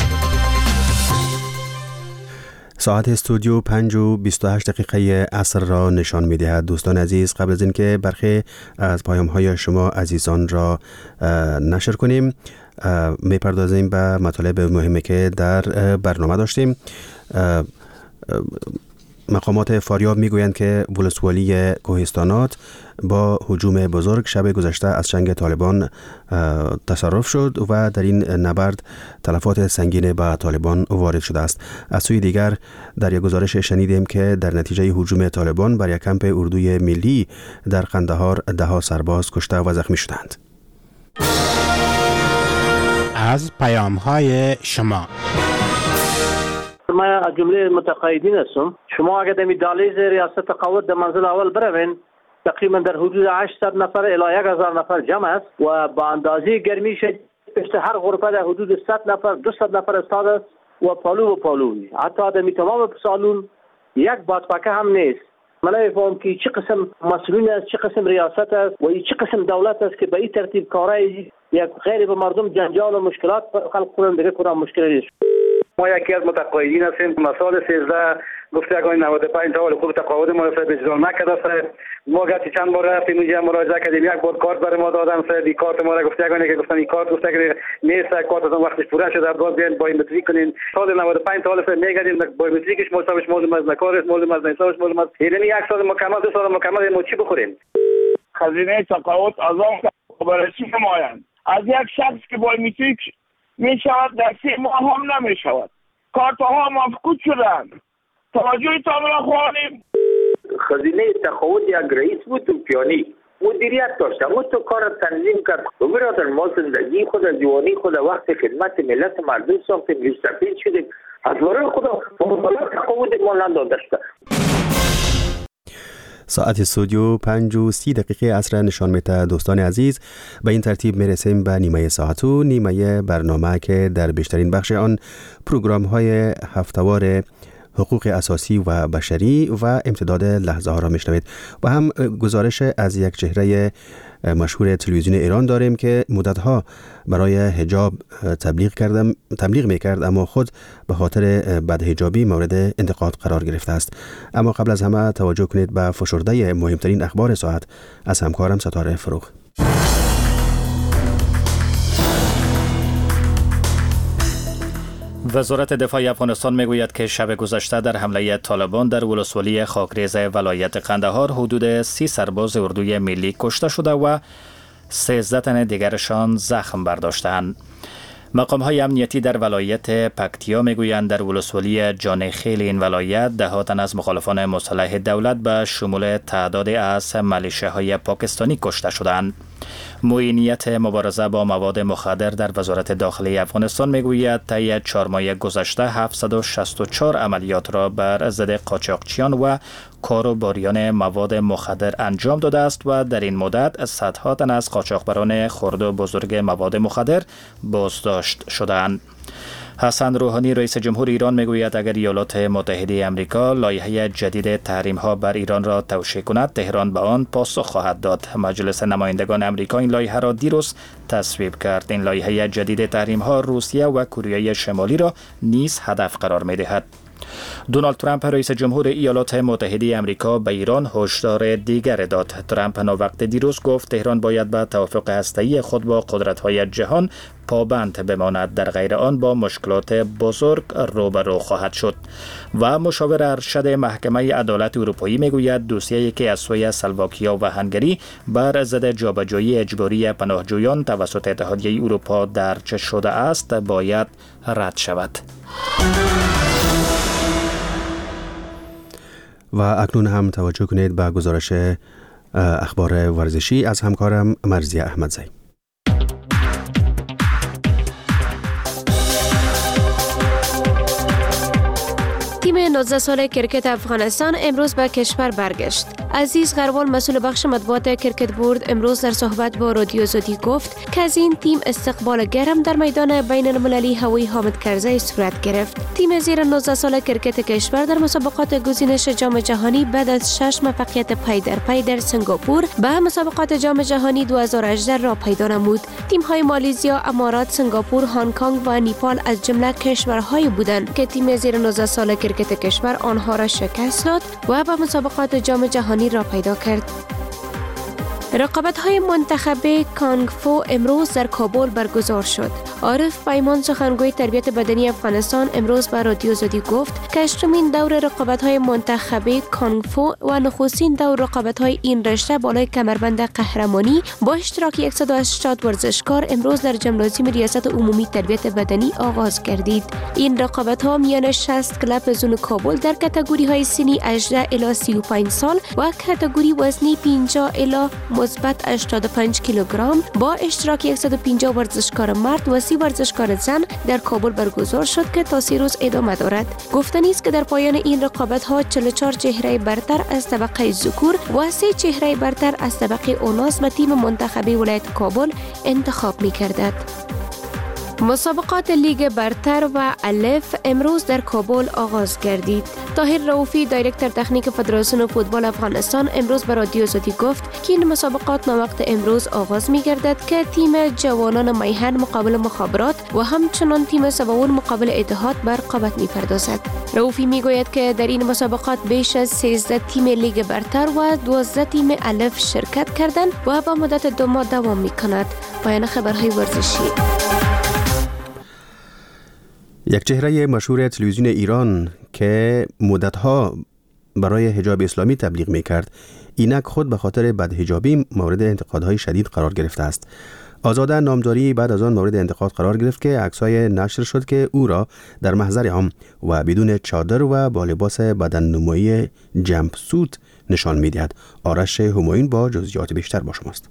ساعت استودیو پنج و بیست و هشت دقیقه عصر را نشان می‌دهد. دوستان عزیز، قبل از اینکه برخی از پیام‌های شما عزیزان را نشر کنیم، می‌پردازیم به مطالب مهمی که در برنامه داشتیم. مقامات فاریاب میگویند که ولسوالی کوهستانات با هجوم بزرگ شب گذشته از چنگ طالبان تصرف شد و در این نبرد تلفات سنگین به طالبان وارد شده است. از سوی دیگر در یک گزارش شنیدیم که در نتیجه هجوم طالبان بر یک کمپ اردوی ملی در قندهار ده ها سرباز کشته و زخمی شدند. از پیام‌های شما ما از جمله متقاعدین هستم. شما اگر در دهلیز ریاست قوت در منزل اول بروین، تقریبا در حدود هشتصد نفر الی یک هزار نفر جمع است و با اندازه گرمی شد پشت هر غرفه در حدود صد نفر دویست نفر استاد است و پالو و پالوی. حتی در تمام سالون یک بادپکه هم نیست. من نمی‌فهمم که چه قسم مسئولین است، چه قسم ریاست است و چه قسم دولت است که به این ترتیب کارهای یک غیر به مردم جنجال و مشکلات خلق کنند. دیگه کدام مشکلی نیست. ما یکی از متقاعدین هستیم. مسائل سیزده گفته اگه نود و پنج تا خوب تقاعد ما را اجرا نکرده است. ما گفتی چند بار رفتیم اونجا مراجعه کردیم، یک بار کارت برای ما دادن سر دی کارت ما را گفته اگه که گفتن این کارت گفته اگه نیست کارت از وقتش پوره شده باز بیاین بایومتریک کنین. سال نود و پنج سال سر میگردیم بایومتریکش مصابش معلوم از نکارش معلوم از نیساش معلوم از یعنی یک سال مکمل دو سال مکمل ما چی بخوریم؟ خزینه تقاعد از آن برای چی نمایند؟ از یک شخص که بایومتریک می شود در سه ماه هم نمی شود. کارت ها مفقود شدند. توجه تان را خواهیم. خزینه تقاعد یک رئیس بود و پیانی مدیریت داشت، اما تو کار تنظیم کرد. برادر ما زندگی خود، جوانی خود، وقت خدمت ملت مردم ساختیم، مستفید شدیم. از برای خدا تقاعد ما نداده شد. ساعت استودیو پنج و سی دقیقه عصر نشان میده. دوستان عزیز، به این ترتیب میرسیم به نیمه ساعت و نیمه برنامه که در بیشترین بخش آن پروگرام های هفتهوار حقوق اساسی و بشری و امتداد لحظه ها را میشنوید و هم گزارش از یک چهره مشهور تلویزیون ایران داریم که مدتها برای حجاب تبلیغ کردم تبلیغ میکرد اما خود به خاطر بدحجابی مورد انتقاد قرار گرفته است. اما قبل از همه توجه کنید به فشرده مهمترین اخبار ساعت از همکارم ستاره فروغ. وزارت دفاع افغانستان میگوید که شب گذشته در حمله طالبان در ولسوالی خاکریز ولایت قندهار حدود سی سرباز اردوی ملی کشته شده و سیزده تن دیگرشان زخم برداشتند. مقام های امنیتی در ولایت پکتیا میگویند در ولسوالی جانخیل این ولایت ده ها تن از مخالفان مسلح دولت به شمول تعداد از ملیشه‌های پاکستانی کشته شدند. معینیت مبارزه با مواد مخدر در وزارت داخلی افغانستان میگوید طی چهار ماه گذشته هفتصد و شصت و چهار عملیات را بر ضد قاچاقچیان و کاروباریان مواد مخدر انجام داده است و در این مدت صدها تن از قاچاقبران خرد و بزرگ مواد مخدر بازداشت شدند. حسن روحانی رئیس جمهور ایران میگوید اگر ایالات متحده آمریکا لایحه جدید تحریم ها بر ایران را توشیح کند تهران به آن پاسخ خواهد داد. مجلس نمایندگان آمریکا این لایحه را دیروز تصویب کرد. این لایحه جدید تحریم ها روسیه و کره شمالی را نیز هدف قرار می دهد. دونالد ترامپ رئیس جمهور ایالات متحده آمریکا به ایران هشدار دیگر داد. ترامپ ناوقت دیروز گفت تهران باید به توافق هسته‌ای خود با قدرت‌های جهان پابند بماند، در غیر آن با مشکلات بزرگ روبرو خواهد شد. و مشاور ارشد محکمه عدالت اروپایی میگوید دوسیه‌ای که از سوی اسلواکیا و هنگری بر ضد جابجایی اجباری پناهجویان توسط اتحادیه اروپا درج شده است باید رد شود. و اکنون هم توجه کنید به گزارش اخبار ورزشی از همکارم مرزیه احمدزی. تیم نوزده ساله کرکت افغانستان امروز به کشور برگشت. عزیز غروال مسئول بخش مطبوعات کرکت بورد امروز در صحبت با رادیو زودی گفت که از این تیم استقبال گرم در میدان بین المللی هوایی حامد کرزی صورت گرفت. تیم زیر نوزده ساله کرکت کشور در مسابقات گزینش جام جهانی بعد از شش موفقیت پی در پی در سنگاپور به مسابقات جام جهانی دو هزار و هجده را پیدا نمود. تیم های مالزیا، امارات، سنگاپور، هنگ کنگ و نیپال از جمله کشورهایی بودند که تیم زیر نوزده ساله کرکت کشور آنها را شکست داد و به مسابقات جام جهانی را پیدا کرد. رقابت‌های منتخب کانگ فو امروز در کابل برگزار شد. عارف پیمان سخنگوی تربیت بدنی افغانستان امروز به رادیو زودی گفت که هشتمین دور رقابت‌های منتخب کانگ فو و نخستین دور رقابت‌های این رشته بالای کمربند قهرمانی با اشتراک صد و هشتاد ورزشکار امروز در جمنازیوم ریاست عمومی تربیت بدنی آغاز گردید. این رقابت‌ها میان شصت کلب زون کابل در کاتگوری‌های سنی هجده الی سی و پنج سال و کاتگوری وزنی پنجاه الی مثبت هشتاد و پنج کیلوگرم با اشتراک صد و پنجاه ورزشکار مرد و سی ورزشکار زن در کابل برگزار شد که تا سه روز ادامه دارد. گفتنی است که در پایان این رقابت‌ها چهل و چهار چهره برتر از طبقه ذکور و سه چهره برتر از طبقه اناث و تیم منتخب ولایت کابل انتخاب می‌گردد. مسابقات لیگ برتر و الف امروز در کابل آغاز گردید. طاهر رؤوفی دایرکتور تکنیک فدراسیون فوتبال افغانستان امروز به رادیو آزادی گفت که این مسابقات وقت امروز آغاز می گردد که تیم جوانان میهن مقابل مخابرات و همچنان تیم سباون مقابل اتحاد به رقابت می پردازد. رؤوفی می گوید که در این مسابقات بیش از سیزده تیم لیگ برتر و دوازده تیم الف شرکت کردند و با مدت دو ماه دوام می کند. پایان خبرهای ورزشی. یک چهره مشهور تلویزیون ایران که مدتها برای حجاب اسلامی تبلیغ میکرد، اینک خود به خاطر بدحجابی مورد انتقادهای شدید قرار گرفته است. آزاده نامداری بعد از آن مورد انتقاد قرار گرفت که عکسای نشر شد که او را در محضر عام و بدون چادر و با لباس بدن نمایی جمپ سوت نشان میدهد. آرش همایون با جزئیات بیشتر با شماست.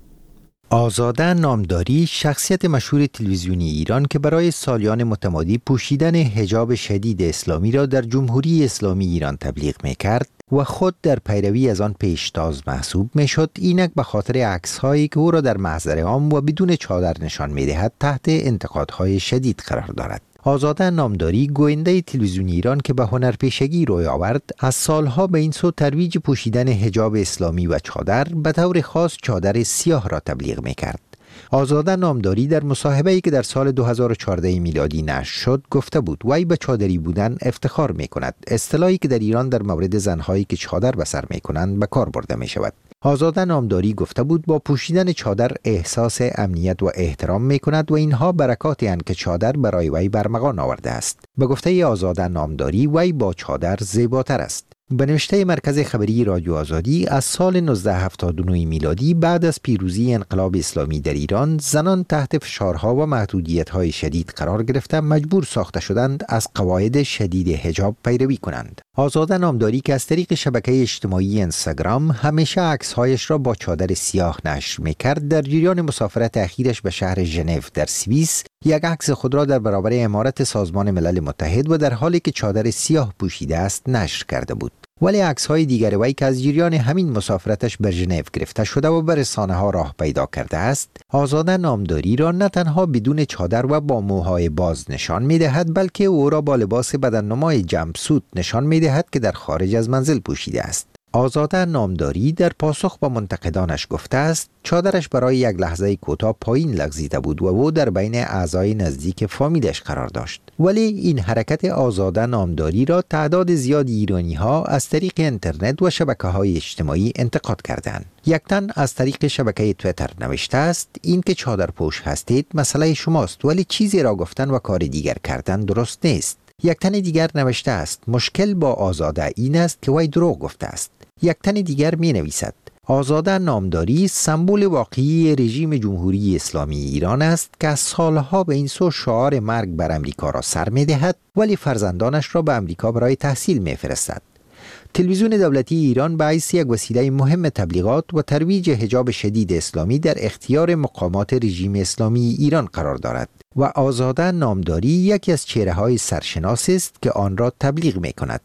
آزاده نامداری شخصیت مشهور تلویزیونی ایران که برای سالیان متمادی پوشیدن حجاب شدید اسلامی را در جمهوری اسلامی ایران تبلیغ می‌کرد و خود در پیروی از آن پیشتاز محسوب می‌شد، اینک به خاطر عکس‌هایی که او را در محضر عام و بدون چادر نشان می‌دهد تحت انتقادهای شدید قرار دارد. آزاده نامداری گوینده تلویزیون ایران که به هنرپیشگی روی آورد، از سالها به این سو ترویج پوشیدن حجاب اسلامی و چادر، به طور خاص چادر سیاه را تبلیغ می‌کرد. آزاده نامداری در مصاحبه‌ای که در سال دو هزار و چهارده میلادی نشر شد گفته بود وی به چادری بودن افتخار می‌کند، اصطلاحی که در ایران در مورد زن‌هایی که چادر به سر می‌کنند به کار برده می‌شود. آزاده نامداری گفته بود با پوشیدن چادر احساس امنیت و احترام می کند و اینها برکاتی اند که چادر برای وی برمغان آورده است. به گفته آزاده نامداری وی با چادر زیباتر است. به نوشته مرکز خبری رادیو آزادی، از سال نوزده هفتاد و نه میلادی بعد از پیروزی انقلاب اسلامی در ایران، زنان تحت فشارها و محدودیت‌های شدید قرار گرفته مجبور ساخته شدند از قواعد شدید حجاب پیروی کنند. آزاده نامداری که از طریق شبکه اجتماعی اینستاگرام همیشه عکس‌هایش را با چادر سیاه نشر می‌کرد، در جریان مسافرت اخیرش به شهر ژنو در سوئیس یک عکس خود را در برابر عمارت سازمان ملل متحد و در حالی که چادر سیاه پوشیده است نشر کرده بود. ولی عکس‌های دیگر وی که از جریان همین مسافرتش به ژنو گرفته شده و به رسانه‌ها راه پیدا کرده است، آزاده نامداری را نه تنها بدون چادر و با موهای باز نشان می‌دهد، بلکه او را با لباس بدننمای جمپ سوت نشان می‌دهد که در خارج از منزل پوشیده است. آزاده نامداری در پاسخ به منتقدانش گفته است چادرش برای یک لحظه کوتاه پایین لغزیده بود و او در بین اعضای نزدیک فامیلش قرار داشت. ولی این حرکت آزاده نامداری را تعداد زیادی ایرانی ها از طریق اینترنت و شبکه‌های اجتماعی انتقاد کردند. یک تن از طریق شبکه توییتر نوشته است این که چادر پوش هستید مسئله شماست، ولی چیزی را گفتن و کار دیگر کردن درست نیست. یک تن دیگر نوشته است مشکل با آزاده این است که وی دروغ گفته است. یک تن دیگر می نویسد آزاده نامداری سمبل واقعی رژیم جمهوری اسلامی ایران است که از سالها به این سو شعار مرگ بر امریکا را سر می دهد، ولی فرزندانش را به امریکا برای تحصیل می فرستد. تلویزیون دولتی ایران به حیث یک وسیله مهم تبلیغات و ترویج حجاب شدید اسلامی در اختیار مقامات رژیم اسلامی ایران قرار دارد و آزاده نامداری یکی از چهره‌های سرشناس است که آن را تبلیغ می کند.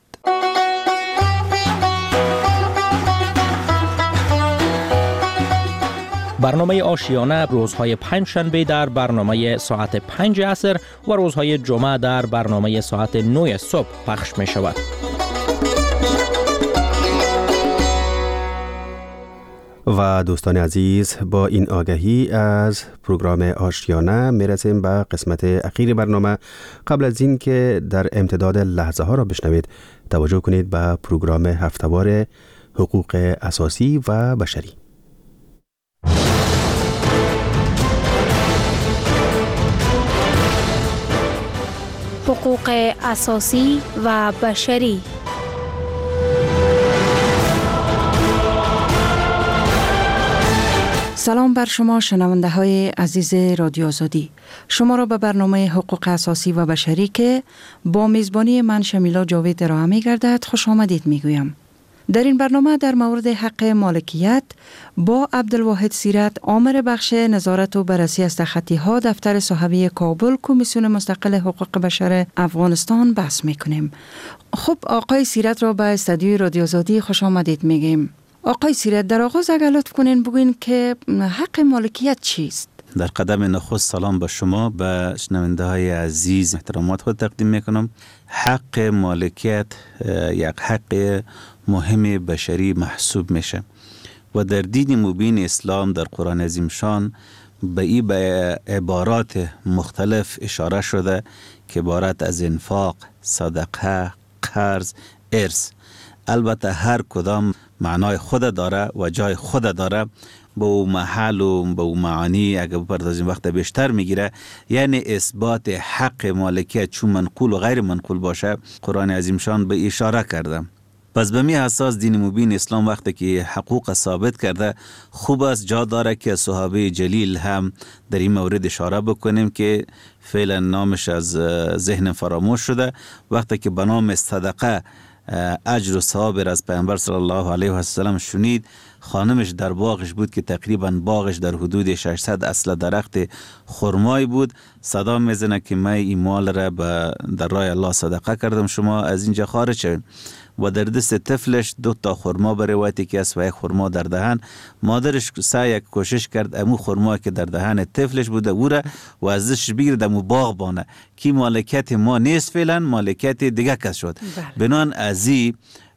برنامه آشیانه روزهای پنج شنبه در برنامه ساعت پنج عصر و روزهای جمعه در برنامه ساعت نه صبح پخش می شود. و دوستان عزیز، با این آگهی از پروگرام آشیانه می رسیم به قسمت اخیر برنامه. قبل از این که در امتداد لحظه ها را بشنوید، توجه کنید به پروگرام هفتهوار حقوق اساسی و بشری. حقوق اساسی و بشری. سلام بر شما شنونده های عزیز رادیو آزادی. شما را به برنامه حقوق اساسی و بشری که با میزبانی من شمیلا جاوید ارائه می گردد خوش آمدید می گویم. در این برنامه در مورد حق مالکیت با عبدالواحد سیرت، آمر بخش نظارت و بررسی از تخطی ها دفتر صحوی کابل کمیسیون مستقل حقوق بشر افغانستان بحث می کنیم. خب آقای سیرت را به استودیوی رادیو آزادی خوش آمدید می گیم. آقای سیرت، در آغاز اگر لطف کنین بگوین که حق مالکیت چیست؟ در قدم نخست سلام به شما، به شنونده های عزیز احترامات خود تقدیم میکنم. حق مالکیت یک حق مهم بشری محسوب میشه و در دین مبین اسلام در قرآن عظیم شان به این به عبارات مختلف اشاره شده که عبارت از انفاق، صدقه، قرض، ارث. البته هر کدام معنای خود داره و جای خود داره، با او محل و با او معانی اگر بپردازیم وقت بیشتر میگیره. یعنی اثبات حق مالکیت چون منقول و غیر منقول باشه قرآن عظیم شان به اشاره کرده. پس به می اساس دین مبین اسلام وقتی که حقوق ثابت کرده، خوب است جا داره که صحابه جلیل هم در این مورد اشاره بکنیم که فعلا نامش از ذهن فراموش شده. وقتی که به نام صدقه اجر و ثواب از پیامبر صلی الله علیه و سلم شنید، خانمش در باغش بود که تقریبا باغش در حدود ششصد اصل درخت خرمای بود. صدا میزنه که من این مال را در راه الله صدقه کردم، شما از اینجا خارج شوید. و در دست طفلش دو تا خرما به روایتی که است و یک خرما در دهن. مادرش سعی کوشش کرد امو خرما که در دهن طفلش بوده او را و ازش بگیرد امو باغ بانه که مالکیت ما نیست، فعلا مالکیت دیگه کس شد. بنان ازی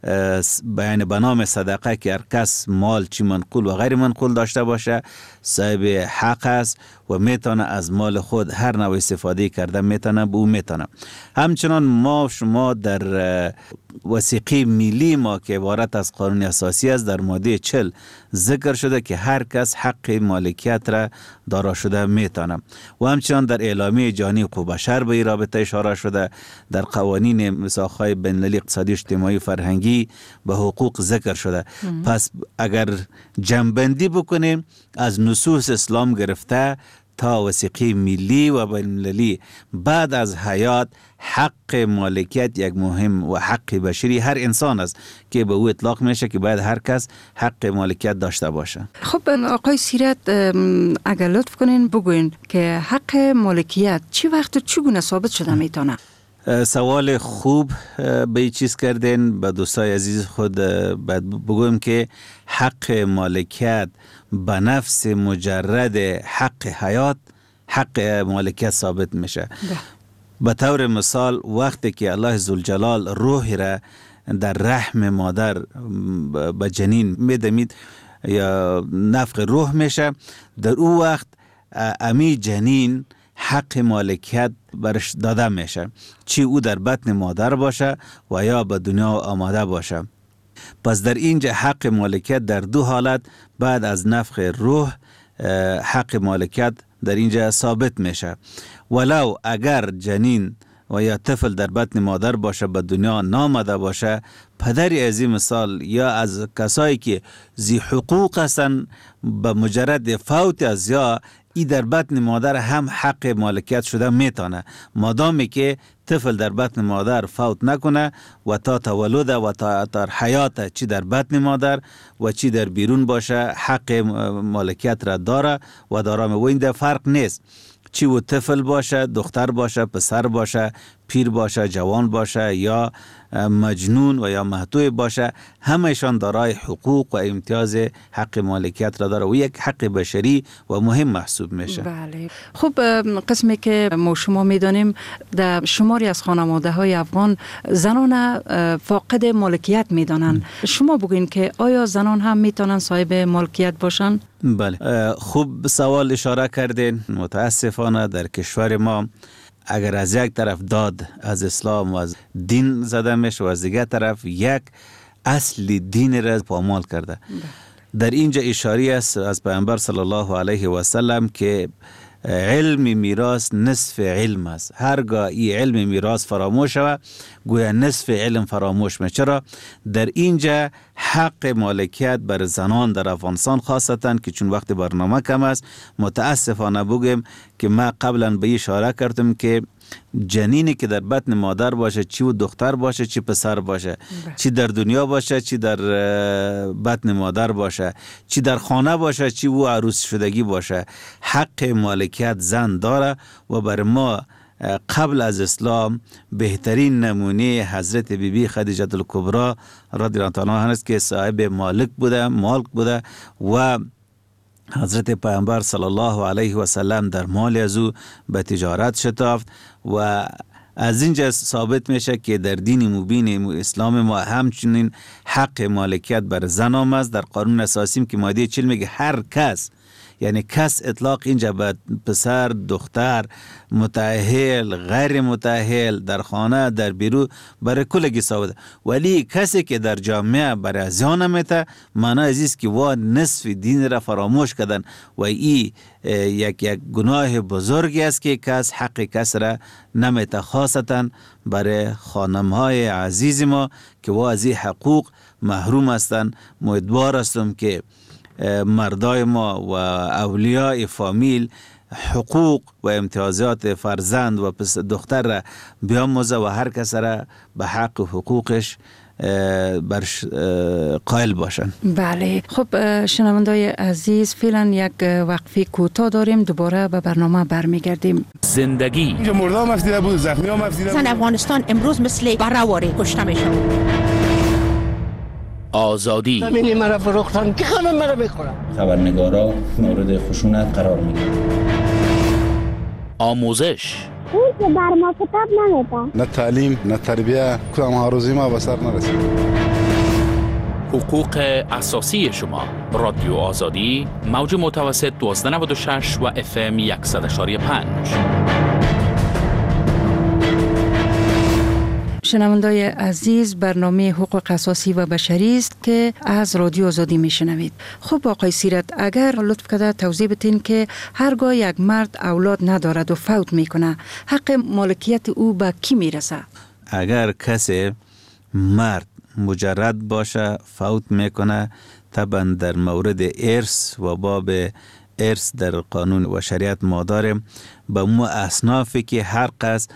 بیان به نام صدقه که هر کس مال چی منقول و غیر منقول داشته باشه صاحب حق است و میتونه از مال خود هر نوع استفاده کرده میتونه به او میتونه. همچنان ما شما در وثیقه ملی ما که عبارت از قانون اساسی است در ماده چهل ذکر شده که هر کس حق مالکیت را دارا شده میتونه و همچنان در اعلامیه جهانی حقوق بشر به این رابطه اشاره شده. در قوانین میثاق‌های بین‌المللی اقتصادی اجتماعی و فرهنگی به حقوق ذکر شده. ام. پس اگر جمع‌بندی بکنیم از نصوص اسلام گرفته تا وثیقه ملی و بین‌المللی بعد از حیات، حق مالکیت یک مهم و حق بشری هر انسان است که به او اطلاق میشه که باید هر کس حق مالکیت داشته باشه. خب آقای سیرت، اگر لطف کنین بگوین که حق مالکیت چی وقت چگونه ثابت شده میتونه؟ سوال خوب به این چیز کردین. به دوستای عزیز خود بگویم که حق مالکیت به نفس مجرد حق حیات حق مالکیت ثابت میشه. به طور مثال وقتی که الله ذوالجلال روح را در رحم مادر به جنین میدمید یا نفخ روح میشه، در او وقت امی جنین حق مالکیت برش داده میشه، چی او در بطن مادر باشه و یا به دنیا آماده باشه. پس در اینجا حق مالکیت در دو حالت بعد از نفخ روح حق مالکیت در اینجا ثابت میشه. ولو اگر جنین و یا طفل در بطن مادر باشه به دنیا نامده باشه، پدری از این مثال یا از کسایی که زی حقوق هستن به مجرد فوت از یا ای در بطن مادر هم حق مالکیت شده میتونه، مادامی که طفل در بطن مادر فوت نکنه و تا تولد و تا تا حیات چی در بطن مادر و چی در بیرون باشه حق مالکیت را داره و دارم. و این در فرق نیست چی و طفل باشه، دختر باشه، پسر باشه، پیر باشه، جوان باشه یا مجنون و یا محتوی باشه، همهشان دارای حقوق و امتیاز حق مالکیت را داره و یک حق بشری و مهم محسوب میشه. بله. خب قسمی که ما شما میدانیم در شماری از خانواده های افغان زنان فاقد مالکیت میدانند. شما بگوین که آیا زنان هم میتونن صاحب مالکیت باشن؟ بله، خوب سوال اشاره کردین. متاسفانه در کشور ما اگر از یک طرف داد از اسلام و از دین زده میشه و از دیگر طرف یک اصل دین را پامال کرده. در اینجا اشاره است از پیامبر صلی الله علیه و سلم که علم میراث نصف علم است. هرگاه این علم میراث فراموش شود گویا نصف علم فراموش میشه. چرا؟ در اینجا حق مالکیت بر زنان در افغانستان خاصتا که چون وقت برنامه کم است متاسفانه بگم که ما قبلا به اشاره کردم که جنینی که در بطن مادر باشه، چی و دختر باشه چی پسر باشه، چی در دنیا باشه چی در بطن مادر باشه، چی در خانه باشه چی و عروس شدگی باشه، حق مالکیت زن داره. و بر ما قبل از اسلام بهترین نمونه حضرت بی بی خدیجه الکبری رضی الله عنها است که صاحب مالک بوده، مالک بوده و حضرت پیامبر صلی الله علیه و سلم در مال از او به تجارت شتافت و از اینجا ثابت میشه که در دین مبین اسلام ما همچنین حق مالکیت بر زن هم است. در قانون اساسی که ماده چهل میگه هر کس، یعنی کس اطلاق اینجا به پسر، دختر، متأهل، غیر متأهل، در خانه، در بیرون، برای کلگی ثابت. ولی کسی که در جامعه برای زیان میته، معنی عزیز که وا نصف دین را فراموش کردن و ای یک یک گناه بزرگی است که کس حق کس را نمیته، خاصتا برای خانمهای عزیز ما که وا از این حقوق محروم هستند. امیدوار هستم که مردای ما و اولیاء فامیل حقوق و امتیازات فرزند و دختر را بیاموزه و هر کس را به حق و حقوقش برش قائل باشن. بله، خب شنوندای عزیز، فعلا یک وقفه کوتاه داریم، دوباره به برنامه برمیگردیم. زندگی اینجا مرده هم افزیده بود، زخمی هم افزیده بود. زن افغانستان امروز مثل برهواری کشته میشه. آزادی زمینی مرا فروختن که خانم مرا بخورم. خبرنگارا مورد خشونت قرار میگیرن. آموزش اون که بر ما کتاب نمیده، نه تعلیم نه تربیه، کدام هاروزی ما به سر نرسید. حقوق اساسی شما. رادیو آزادی، موج متوسط دوازده نود و شش و اف ام صد و یک و پنج. شنوندای عزیز، برنامه حقوق اساسی و بشری است که از رادیو آزادی میشنوید. خب آقای سیرت، اگر لطف کرده توضیح بدین که هرگاه یک مرد اولاد ندارد و فوت میکنه، حق مالکیت او به کی میرسه؟ اگر کسی مرد مجرد باشه فوت میکنه، طبعا در مورد ارث و باب ارث در قانون و شریعت ما داریم به مو اصنافی که هر کس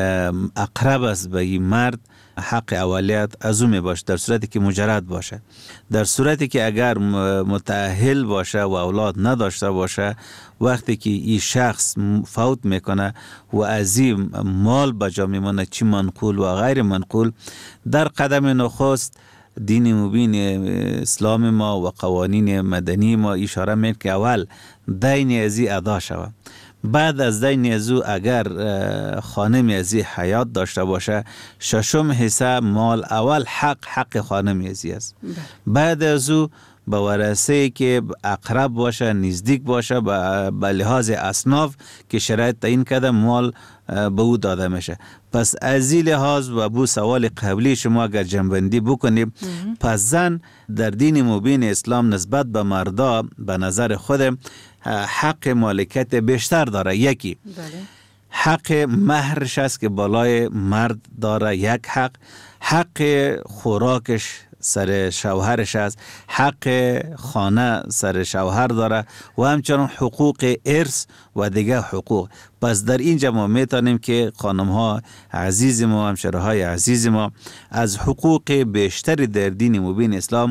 اقرب است به این مرد حق اولیت از او می باشه، در صورتی که مجرد باشه. در صورتی که اگر متأهل باشه و اولاد نداشته باشه، وقتی که این شخص فوت میکنه و از این مال بجا میمونه، چی منقول و غیر منقول، در قدم نخست دین مبین اسلام ما و قوانین مدنی ما اشاره میکنه که اول دین ازی ادا شود. بعد از دین ازو اگر خانم ازی حیات داشته باشه، ششم حصه مال اول حق حق خانم ازی است. بعد ازو به ورثه که اقرب باشه، نزدیک باشه، به لحاظ اصناف که شرایط تعیین کرده مال به او داده میشه. پس از این لحاظ و بو سوال قبلی شما اگر جنبندی بکنیم، پس زن در دین مبین اسلام نسبت به مردا به نظر خود حق مالکیت بیشتر داره. یکی بله. حق مهرش است که بالای مرد داره، یک حق حق خوراکش سر شوهرش است، حق خانه سر شوهر داره و همچنان حقوق ارث و دیگه حقوق. پس در اینجا ما میتونیم که خانم ها عزیز ما، همشره های عزیز ما از حقوق بیشتری در دین مبین اسلام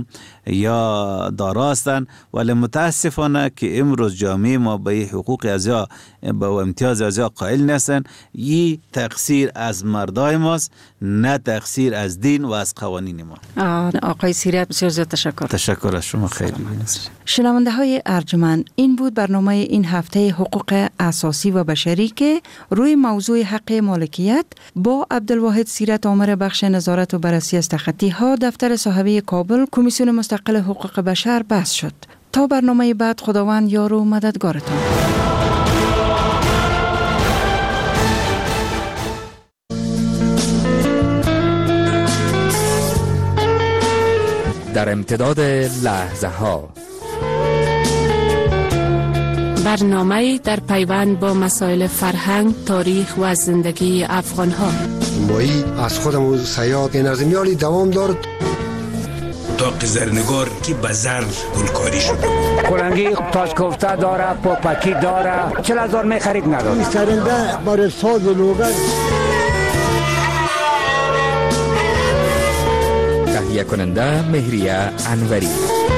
یا داراستن، ولی متاسفانه که امروز جامعه ما به حقوق ازیا به امتیاز ازیا قائل نیستن. این تقصیر از مردای ماست، نه تقصیر از دین و از قوانین ما. آقای سیرت بسیار زیاد تشکر. تشکر از شما، خیلی. شنونده های ارجمند، این بود برنامه این هفته حقوق اساسی و بشری که روی موضوع حق مالکیت با عبدالواحد سیرت آمر بخش نظارت و بررسی از تخطی ها دفتر صاحبه کابل کمیسیون مستقل حقوق بشر بحث شد. تا برنامه بعد، خداوند یار و مددگارتان. در امتداد لحظه ها، برنامه در پیوند با مسائل فرهنگ، تاریخ و زندگی افغان ها. مایی از خودم سیاد این از میالی دوام دارد. تاق زرنگار که بزر گلکاری شده، کلنگی تاج کوفته داره، پاپکی داره، چل هزار می خرید نداره. این سرنده بار ساز و لوگر. تهیه کننده مهریه انوری.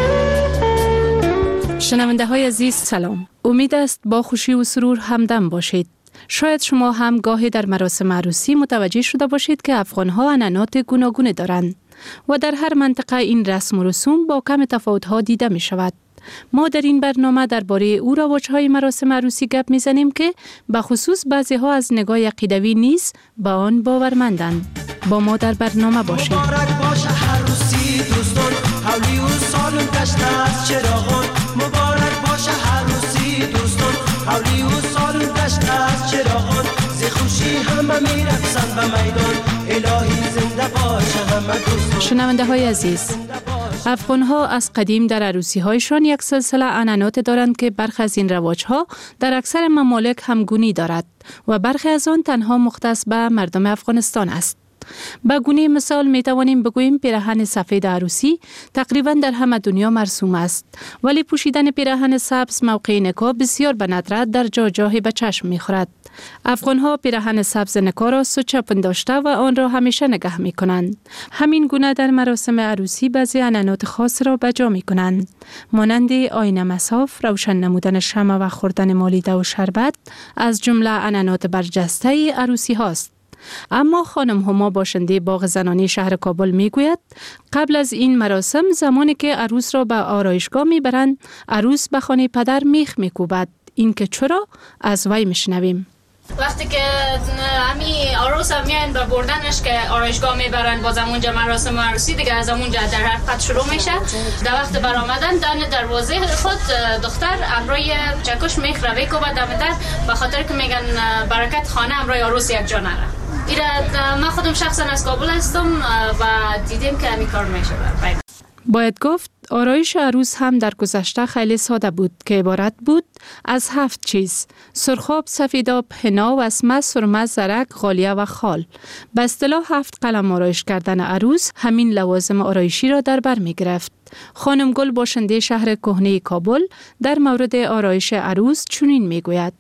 شنونده های عزیز سلام. امید است با خوشی و سرور همدم باشید. شاید شما هم گاهی در مراسم عروسی متوجه شده باشید که افغان ها عنعنات گوناگون دارند و در هر منطقه این رسم و رسوم با کم تفاوت ها دیده می شود. ما در این برنامه درباره او رواج‌های مراسم عروسی گپ می‌زنیم که به خصوص بعضی‌ها از نگاه عقیدوی نیز به آن باورمندند. با ما در برنامه باشید. مبارک باشه عروسی دوستان، حولی و سالون گشته از چراغان. مبارک باشه عروسی دوستان، حولی و سالون گشته از چراغان. ز خوشی همه میرقصن به میدان، الهی زنده باشه همه دوستان. شنونده های عزیز، افغان ها از قدیم در عروسی هایشان یک سلسله عنعنات دارند که برخی از این رواج ها در اکثر ممالک همگونی دارد و برخی از آن تنها مختص به مردم افغانستان است. به گونه مثال می توانیم بگوییم پیراهن سفید عروسی تقریبا در همه دنیا مرسوم است، ولی پوشیدن پیراهن سبز موقع نکاح بسیار به ندرت در جا جای به چشم می خورد. افغان ها پیراهن سبز نکاح را سوچه پنداشته و آن را همیشه نگه می کنند. همین گونه در مراسم عروسی بعضی عنعنات خاص را بجا می کنند، مانند آینه مصاف، روشن نمودن شمع و خوردن مالیده و شربت از جمله عنعنات برجسته عروسی هاست. اما خانم هما باشنده باغ زنانی شهر کابل می گوید قبل از این مراسم زمانی که عروس را به آرایشگاه می برند، عروس به خانه پدر میخ می کوبد. این که چرا؟ از وی میشنویم. وقتی که همی عروس هم میان با بردنش که آرایشگاه میبرن، باز همونجا مراسم عروسی دیگه از همونجا در حرکت شروع میشه. در وقت برآمدن دان دروازه خود دختر امروی چکش میخ رو میکوبه دم در، به خاطر که میگن برکت خانه امروی عروس یک جا نره. ایراد من خودم شخصا از کابل هستم و دیدیم که همین کار میشه. باید گفت آرایش عروس هم در گذشته خیلی ساده بود که عبارت بود از هفت چیز: سرخاب، سفیداب، حنا، وسمه، سرمه، زرک، غالیه و خال. به اصطلاح هفت قلم آرایش کردن عروس همین لوازم آرایشی را در بر می گرفت. خانم گل باشنده شهر کهنه کابل در مورد آرایش عروس چنین می گوید: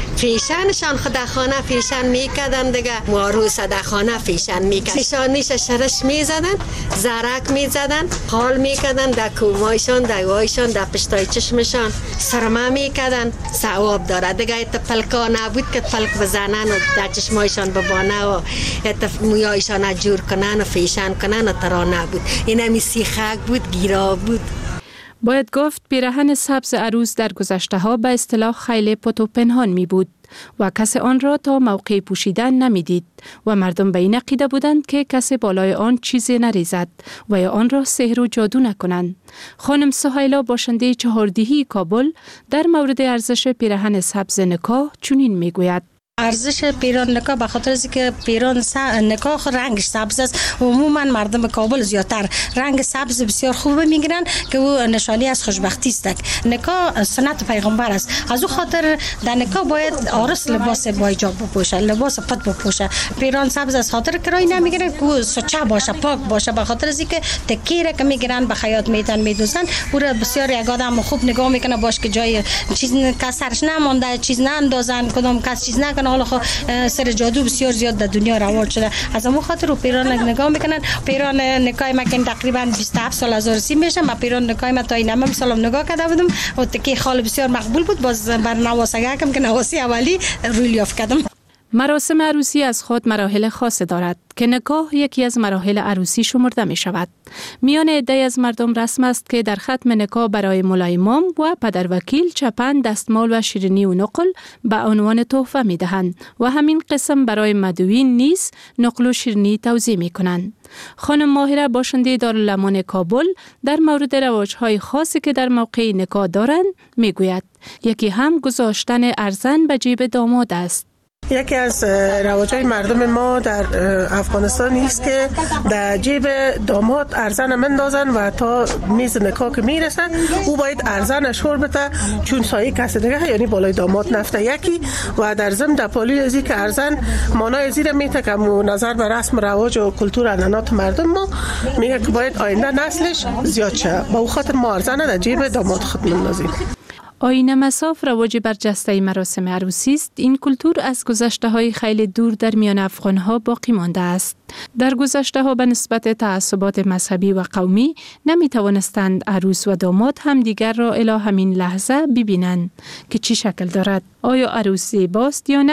فیشنشان خود خانه فیشن میکردن دیگه، عروس در خانه فیشن میکرد، فیشانیش شرش میزدن، زرک میزدن، خال میکردن در کومایشان، در وایشان، در پشتای چشمشان، سرمه میکردن. ثواب داره دیگه. ات پلکا نبود که پلک بزنن و در چشمایشان ببانه و ات مویایشان جور کنن و فیشن کنن و ترا نبود. این همی سیخک بود، گیرا بود. باید گفت پیراهن سبز عروس در گذشته ها به اصطلاح خیلی پت و پنهان می بود و کسی آن را تا موقع پوشیدن نمی دید و مردم به این عقیده بودند که کسی بالای آن چیزی نریزد و یا آن را سحر و جادو نکنند. خانم سهیلا باشنده چهاردیهی کابل در مورد ارزش پیراهن سبز نکاح چنین می گوید: ارزش پیران نکاح به خاطر از که پیران نکاح رنگش سبز است و عموما مردم کابل زیادتر رنگ سبز بسیار خوب میگیرن که او نشانی از خوشبختی است. نکاح سنت پیغمبر است، از او خاطر در نکاح باید عروس لباس با حجاب بپوشه، لباس پت بپوشه. پیران سبز از خاطر کرای نمیگیرن که سوچه باشه، پاک باشه، به خاطر از که تکیره که میگیرن به خیاط میتن میدوزن او را بسیار یک آدم خوب نگاه میکنه باش که جای چیز کسرش نمونده، چیز ناندازن، کدام کس چیز نکنه. حالا خو سر جادو بسیار زیاد در دنیا رواج شده، از همون خاطر رو پیران نگاه میکنن. پیران نکای ما که تقریبا بیست و هفت سال از عروسی میشه، ما پیران نکای ما تا این هم سالم نگاه کرده بودم و تکی خال بسیار مقبول بود. باز بر نواسگه کم که نواسی اولی روی یافت کردم. مراسم عروسی از خود مراحل خاص دارد که نکاح یکی از مراحل عروسی شمرده می شود. میان عده‌ای از مردم رسم است که در ختم نکاح برای مولای امام و پدر وکیل چپن، دستمال و شیرینی و نقل به عنوان تحفه می دهند و همین قسم برای مدعوین نیز نقل و شیرینی توزیع می کنند. خانم ماهره باشنده دارالامان کابل در مورد رواج‌های خاصی که در موقع نکاح دارند می گوید: یکی هم گذاشتن ارزن به جیب داماد است. یکی از رواج‌های مردم ما در افغانستان است که در جیب داماد ارزن مندازن و تا میز نکاح که میرسه او باید ارزن شور بده چون سایه کسی دیگه یعنی بالای داماد نفته یکی و در ضمن در پالی ازی که ارزن مانای زیر میته که نظر به رسم رواج و کلتور عنعنات مردم ما میگه که باید آینده نسلش زیاد شه، با او خاطر ما ارزن در جیب داماد خود مندازیم. آینه مصاف رواج برجسته مراسم عروسی است. این کلتور از گذشته های خیلی دور در میان افغان ها باقی مانده است. در گذشته ها به نسبت تعصبات مذهبی و قومی نمی توانستند عروس و داماد هم دیگر را الی همین لحظه ببینند که چی شکل دارد. آیا عروس زیباست یا نه؟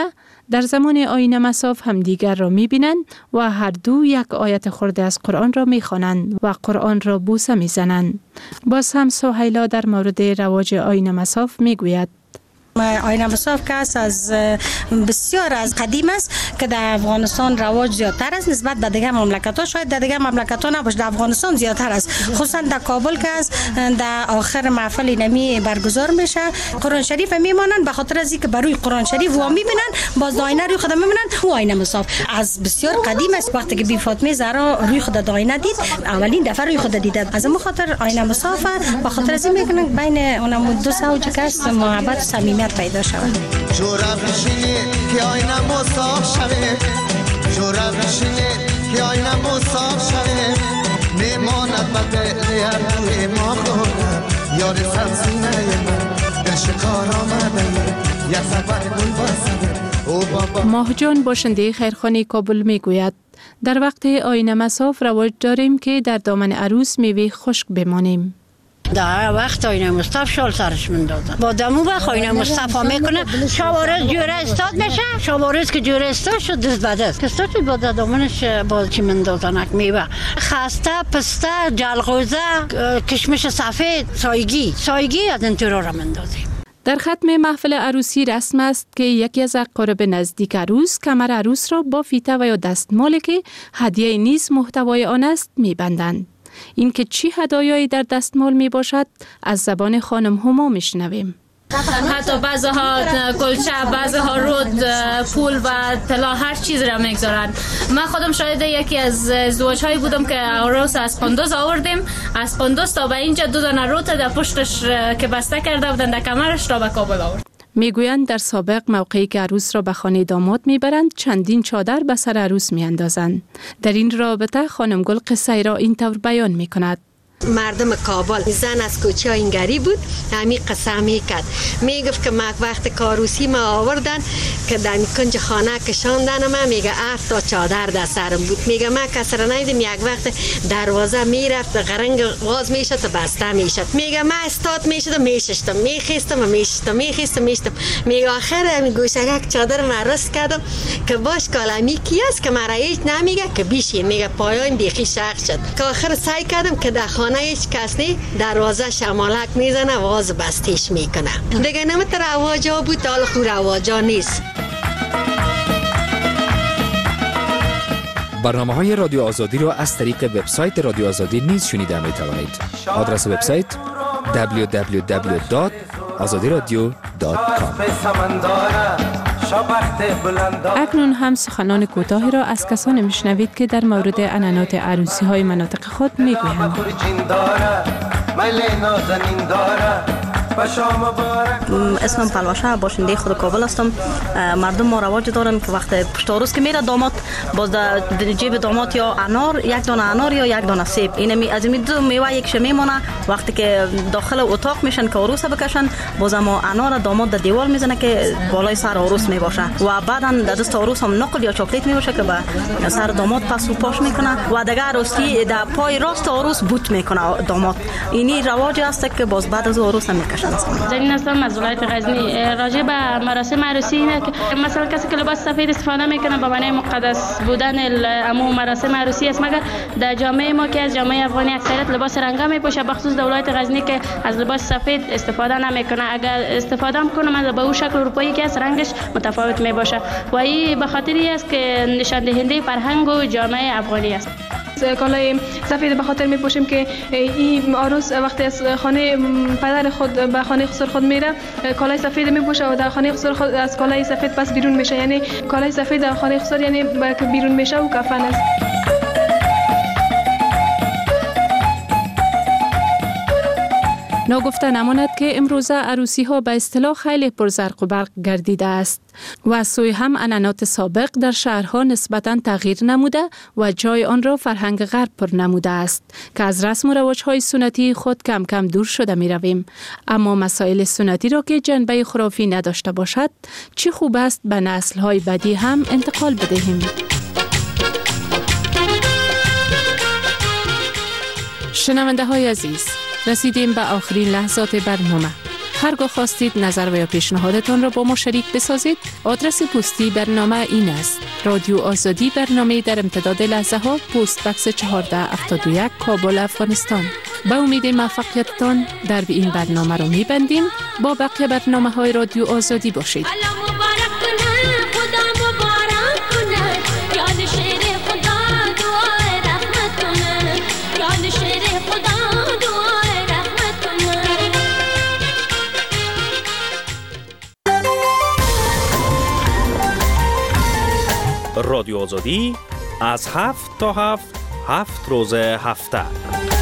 در زمان آیین مصاف همدیگر را می بینند و هر دو یک آیت خورده از قرآن را می خوانند و قرآن را بوسه می زنند. باز هم سهیلا در مورد رواج آیین مصاف می گوید. آیین مصاف که از بسیار از قدیم است که در افغانستان رواج زیادتر است نسبت به دیگر مملکت ها. شاید در دیگر مملکت ها نباشه، در افغانستان زیادتر است، خصوصا در کابل که است. در آخر محفل نمی برگزار میشه، قرآن شریف میمانند به خاطر از اینکه بروی قرآن شریف وا میبینن، باز آینه روی خود میبینن. او آیین مصاف از بسیار قدیم است. وقتی که بی فاطمه زهرا روی خود آینه دید، اولین دفعه روی خود دیده. از اون خاطر آیین مصاف به خاطر از این میکنن بین اونم دو زوج که است محبت و صمیمیت پیدا شود. جورا بشینی که آینه مصاف شوه، جورا بشینی که آینه مصاف شوه، میماند بدل روی ما خورد یار سرزینه من در شکار آمده یک سفر گل باسده. ماه جان باشنده خیرخانه کابل می گوید در وقت آیین مصاف رواج داریم که در دامن عروس میوه خشک بمانیم. در وقت آیین مصطفی شال سرش مندازن با دمو با آیین مصطفی میکنه، شاوارز جوره استاد میشه، شاوارز که جوره استاد شد دست به دست کستا چی با دامنش باز چی مندازن میوه خسته، پسته، جلغوزه، کشمش سفید، سایگی سایگی از این طور را مندازیم. در ختم محفل عروسی رسم است که یکی از اقارب نزدیک عروس کمر عروس را با فیته و یا دستمالی که هدیه نیز محتوای آن است میبندند. این که چی هدایایی در دستمال می باشد از زبان خانم هما می شنویم. حتی بعضی ها کلچه، بعضی ها رود، پول و طلا هر چیز را میگذارن. من خودم شاید یکی از ازدواج هایی بودم که عروس از پندوز آوردیم، از پندوز تا به اینجا دو دانه رود در پشتش که بسته کرده بودن در کمرش را به کابل آورد. میگویند در سابق موقعی که عروس را به خانه داماد میبرند چندین چادر به سر عروس میاندازند. در این رابطه خانم گل قصه را اینطور بیان میکند. مردم کابل زن از کوچه اینگری بود، همین قصه میکرد، میگفت که ما وقت کاروسی ما آوردن که در کنج خانه کشاندن ما، میگه هفت تا چادر در سرم بود، میگه ما کسر نیدیم، یک وقت دروازه میرفت قرنگ واز میشد و بسته میشد، میگه ما استاد میشد و میشستم میخیستم و میشستم میخیستم میشستم میگه آخر همین گوشگک چادر من رست کردم که باش کالامی کی است که مرا هیچ نمیگه که بیشین، میگه پایان بیخی شخ شد که آخر سعی کردم که در خانه هیچ کس نی دروازه شمالک میزنه واز بستیش میکنه دیگه. نمیت رواجا بود دال خو رواجا نیست. برنامه های رادیو آزادی را از طریق وبسایت رادیو آزادی نیز شنیده می توانید. آدرس وبسایت دبلیو دبلیو دبلیو دات آزادی رادیو دات کام. اکنون هم سخنان کوتاهی را از کسانی میشنوید که در مورد عنعنات عروسی های مناطق خود میگویند. اسمم پلوشه، باشنده خود کابل هستم. مردم ما رواج دارن که وقت پشت عروس که میره داماد، باز در جیب داماد یا انار، یک دانه انار یا یک دانه سیب، این از این دو میوه یک میمونه. وقتی که داخل اتاق میشن که عروس بکشن، باز ما انار داماد در دیوال میزنه که بالای سر عروس میباشه و بعداً در دست عروس هم نقل یا چاکلیت میباشه که به سر داماد پس و پاش میکنه و دیگه عروسی در پای راست عروس بوت میکنه داماد. اینی رواج است که باز بعد از عروس هم میکشن. زنی هستم از ولایت غزنی. راجع به مراسم عروسی اینه که مثلا کسی که لباس سفید استفاده میکنه به معنی مقدس بودن امو مراسم عروسی است، مگر در جامعه ما که از جامعه افغانی اکثریت لباس رنگا میپوشه، بخصوص در ولایت غزنی که از لباس سفید استفاده نمیکنه. اگر استفاده کنه از به اون شکل اروپایی که از رنگش متفاوت میباشه و این به خاطری است که نشان دهنده فرهنگ و جامعه افغانی است. کالای سفید به خاطر میپوشیم که این عروس وقتی از خانه پدر خود به خانه خسر خود میره کالای سفید میپوشه و در خانه خسر خود از کالای سفید پس بیرون میشه، یعنی کالای سفید در خانه خسر یعنی بیرون میشه و کفن است. ناگفته نماند که امروزه عروسی ها به اصطلاح خیلی پرزرق و برق گردیده است و از سوی هم عنعنات سابق در شهرها نسبتاً تغییر نموده و جای آن را فرهنگ غرب پر نموده است که از رسم و رواج های سنتی خود کم کم دور شده می رویم. اما مسائل سنتی را که جنبه خرافی نداشته باشد چه خوب است به نسل های بعدی هم انتقال بدهیم. شنونده های عزیز، رسیدیم به آخرین لحظات برنامه. هرگاه خواستید نظر و یا پیشنهادتان را با ما شریک بسازید، آدرس پستی برنامه این است: رادیو آزادی، برنامه در امتداد لحظه ها، پست بکس چهارده هفتاد و یک، کابل، افغانستان. با امید موفقیتتان در این برنامه را می‌بندیم. با بقیه برنامه های رادیو آزادی باشید. رادیو آزادی از هفت تا هفت هفت روز هفته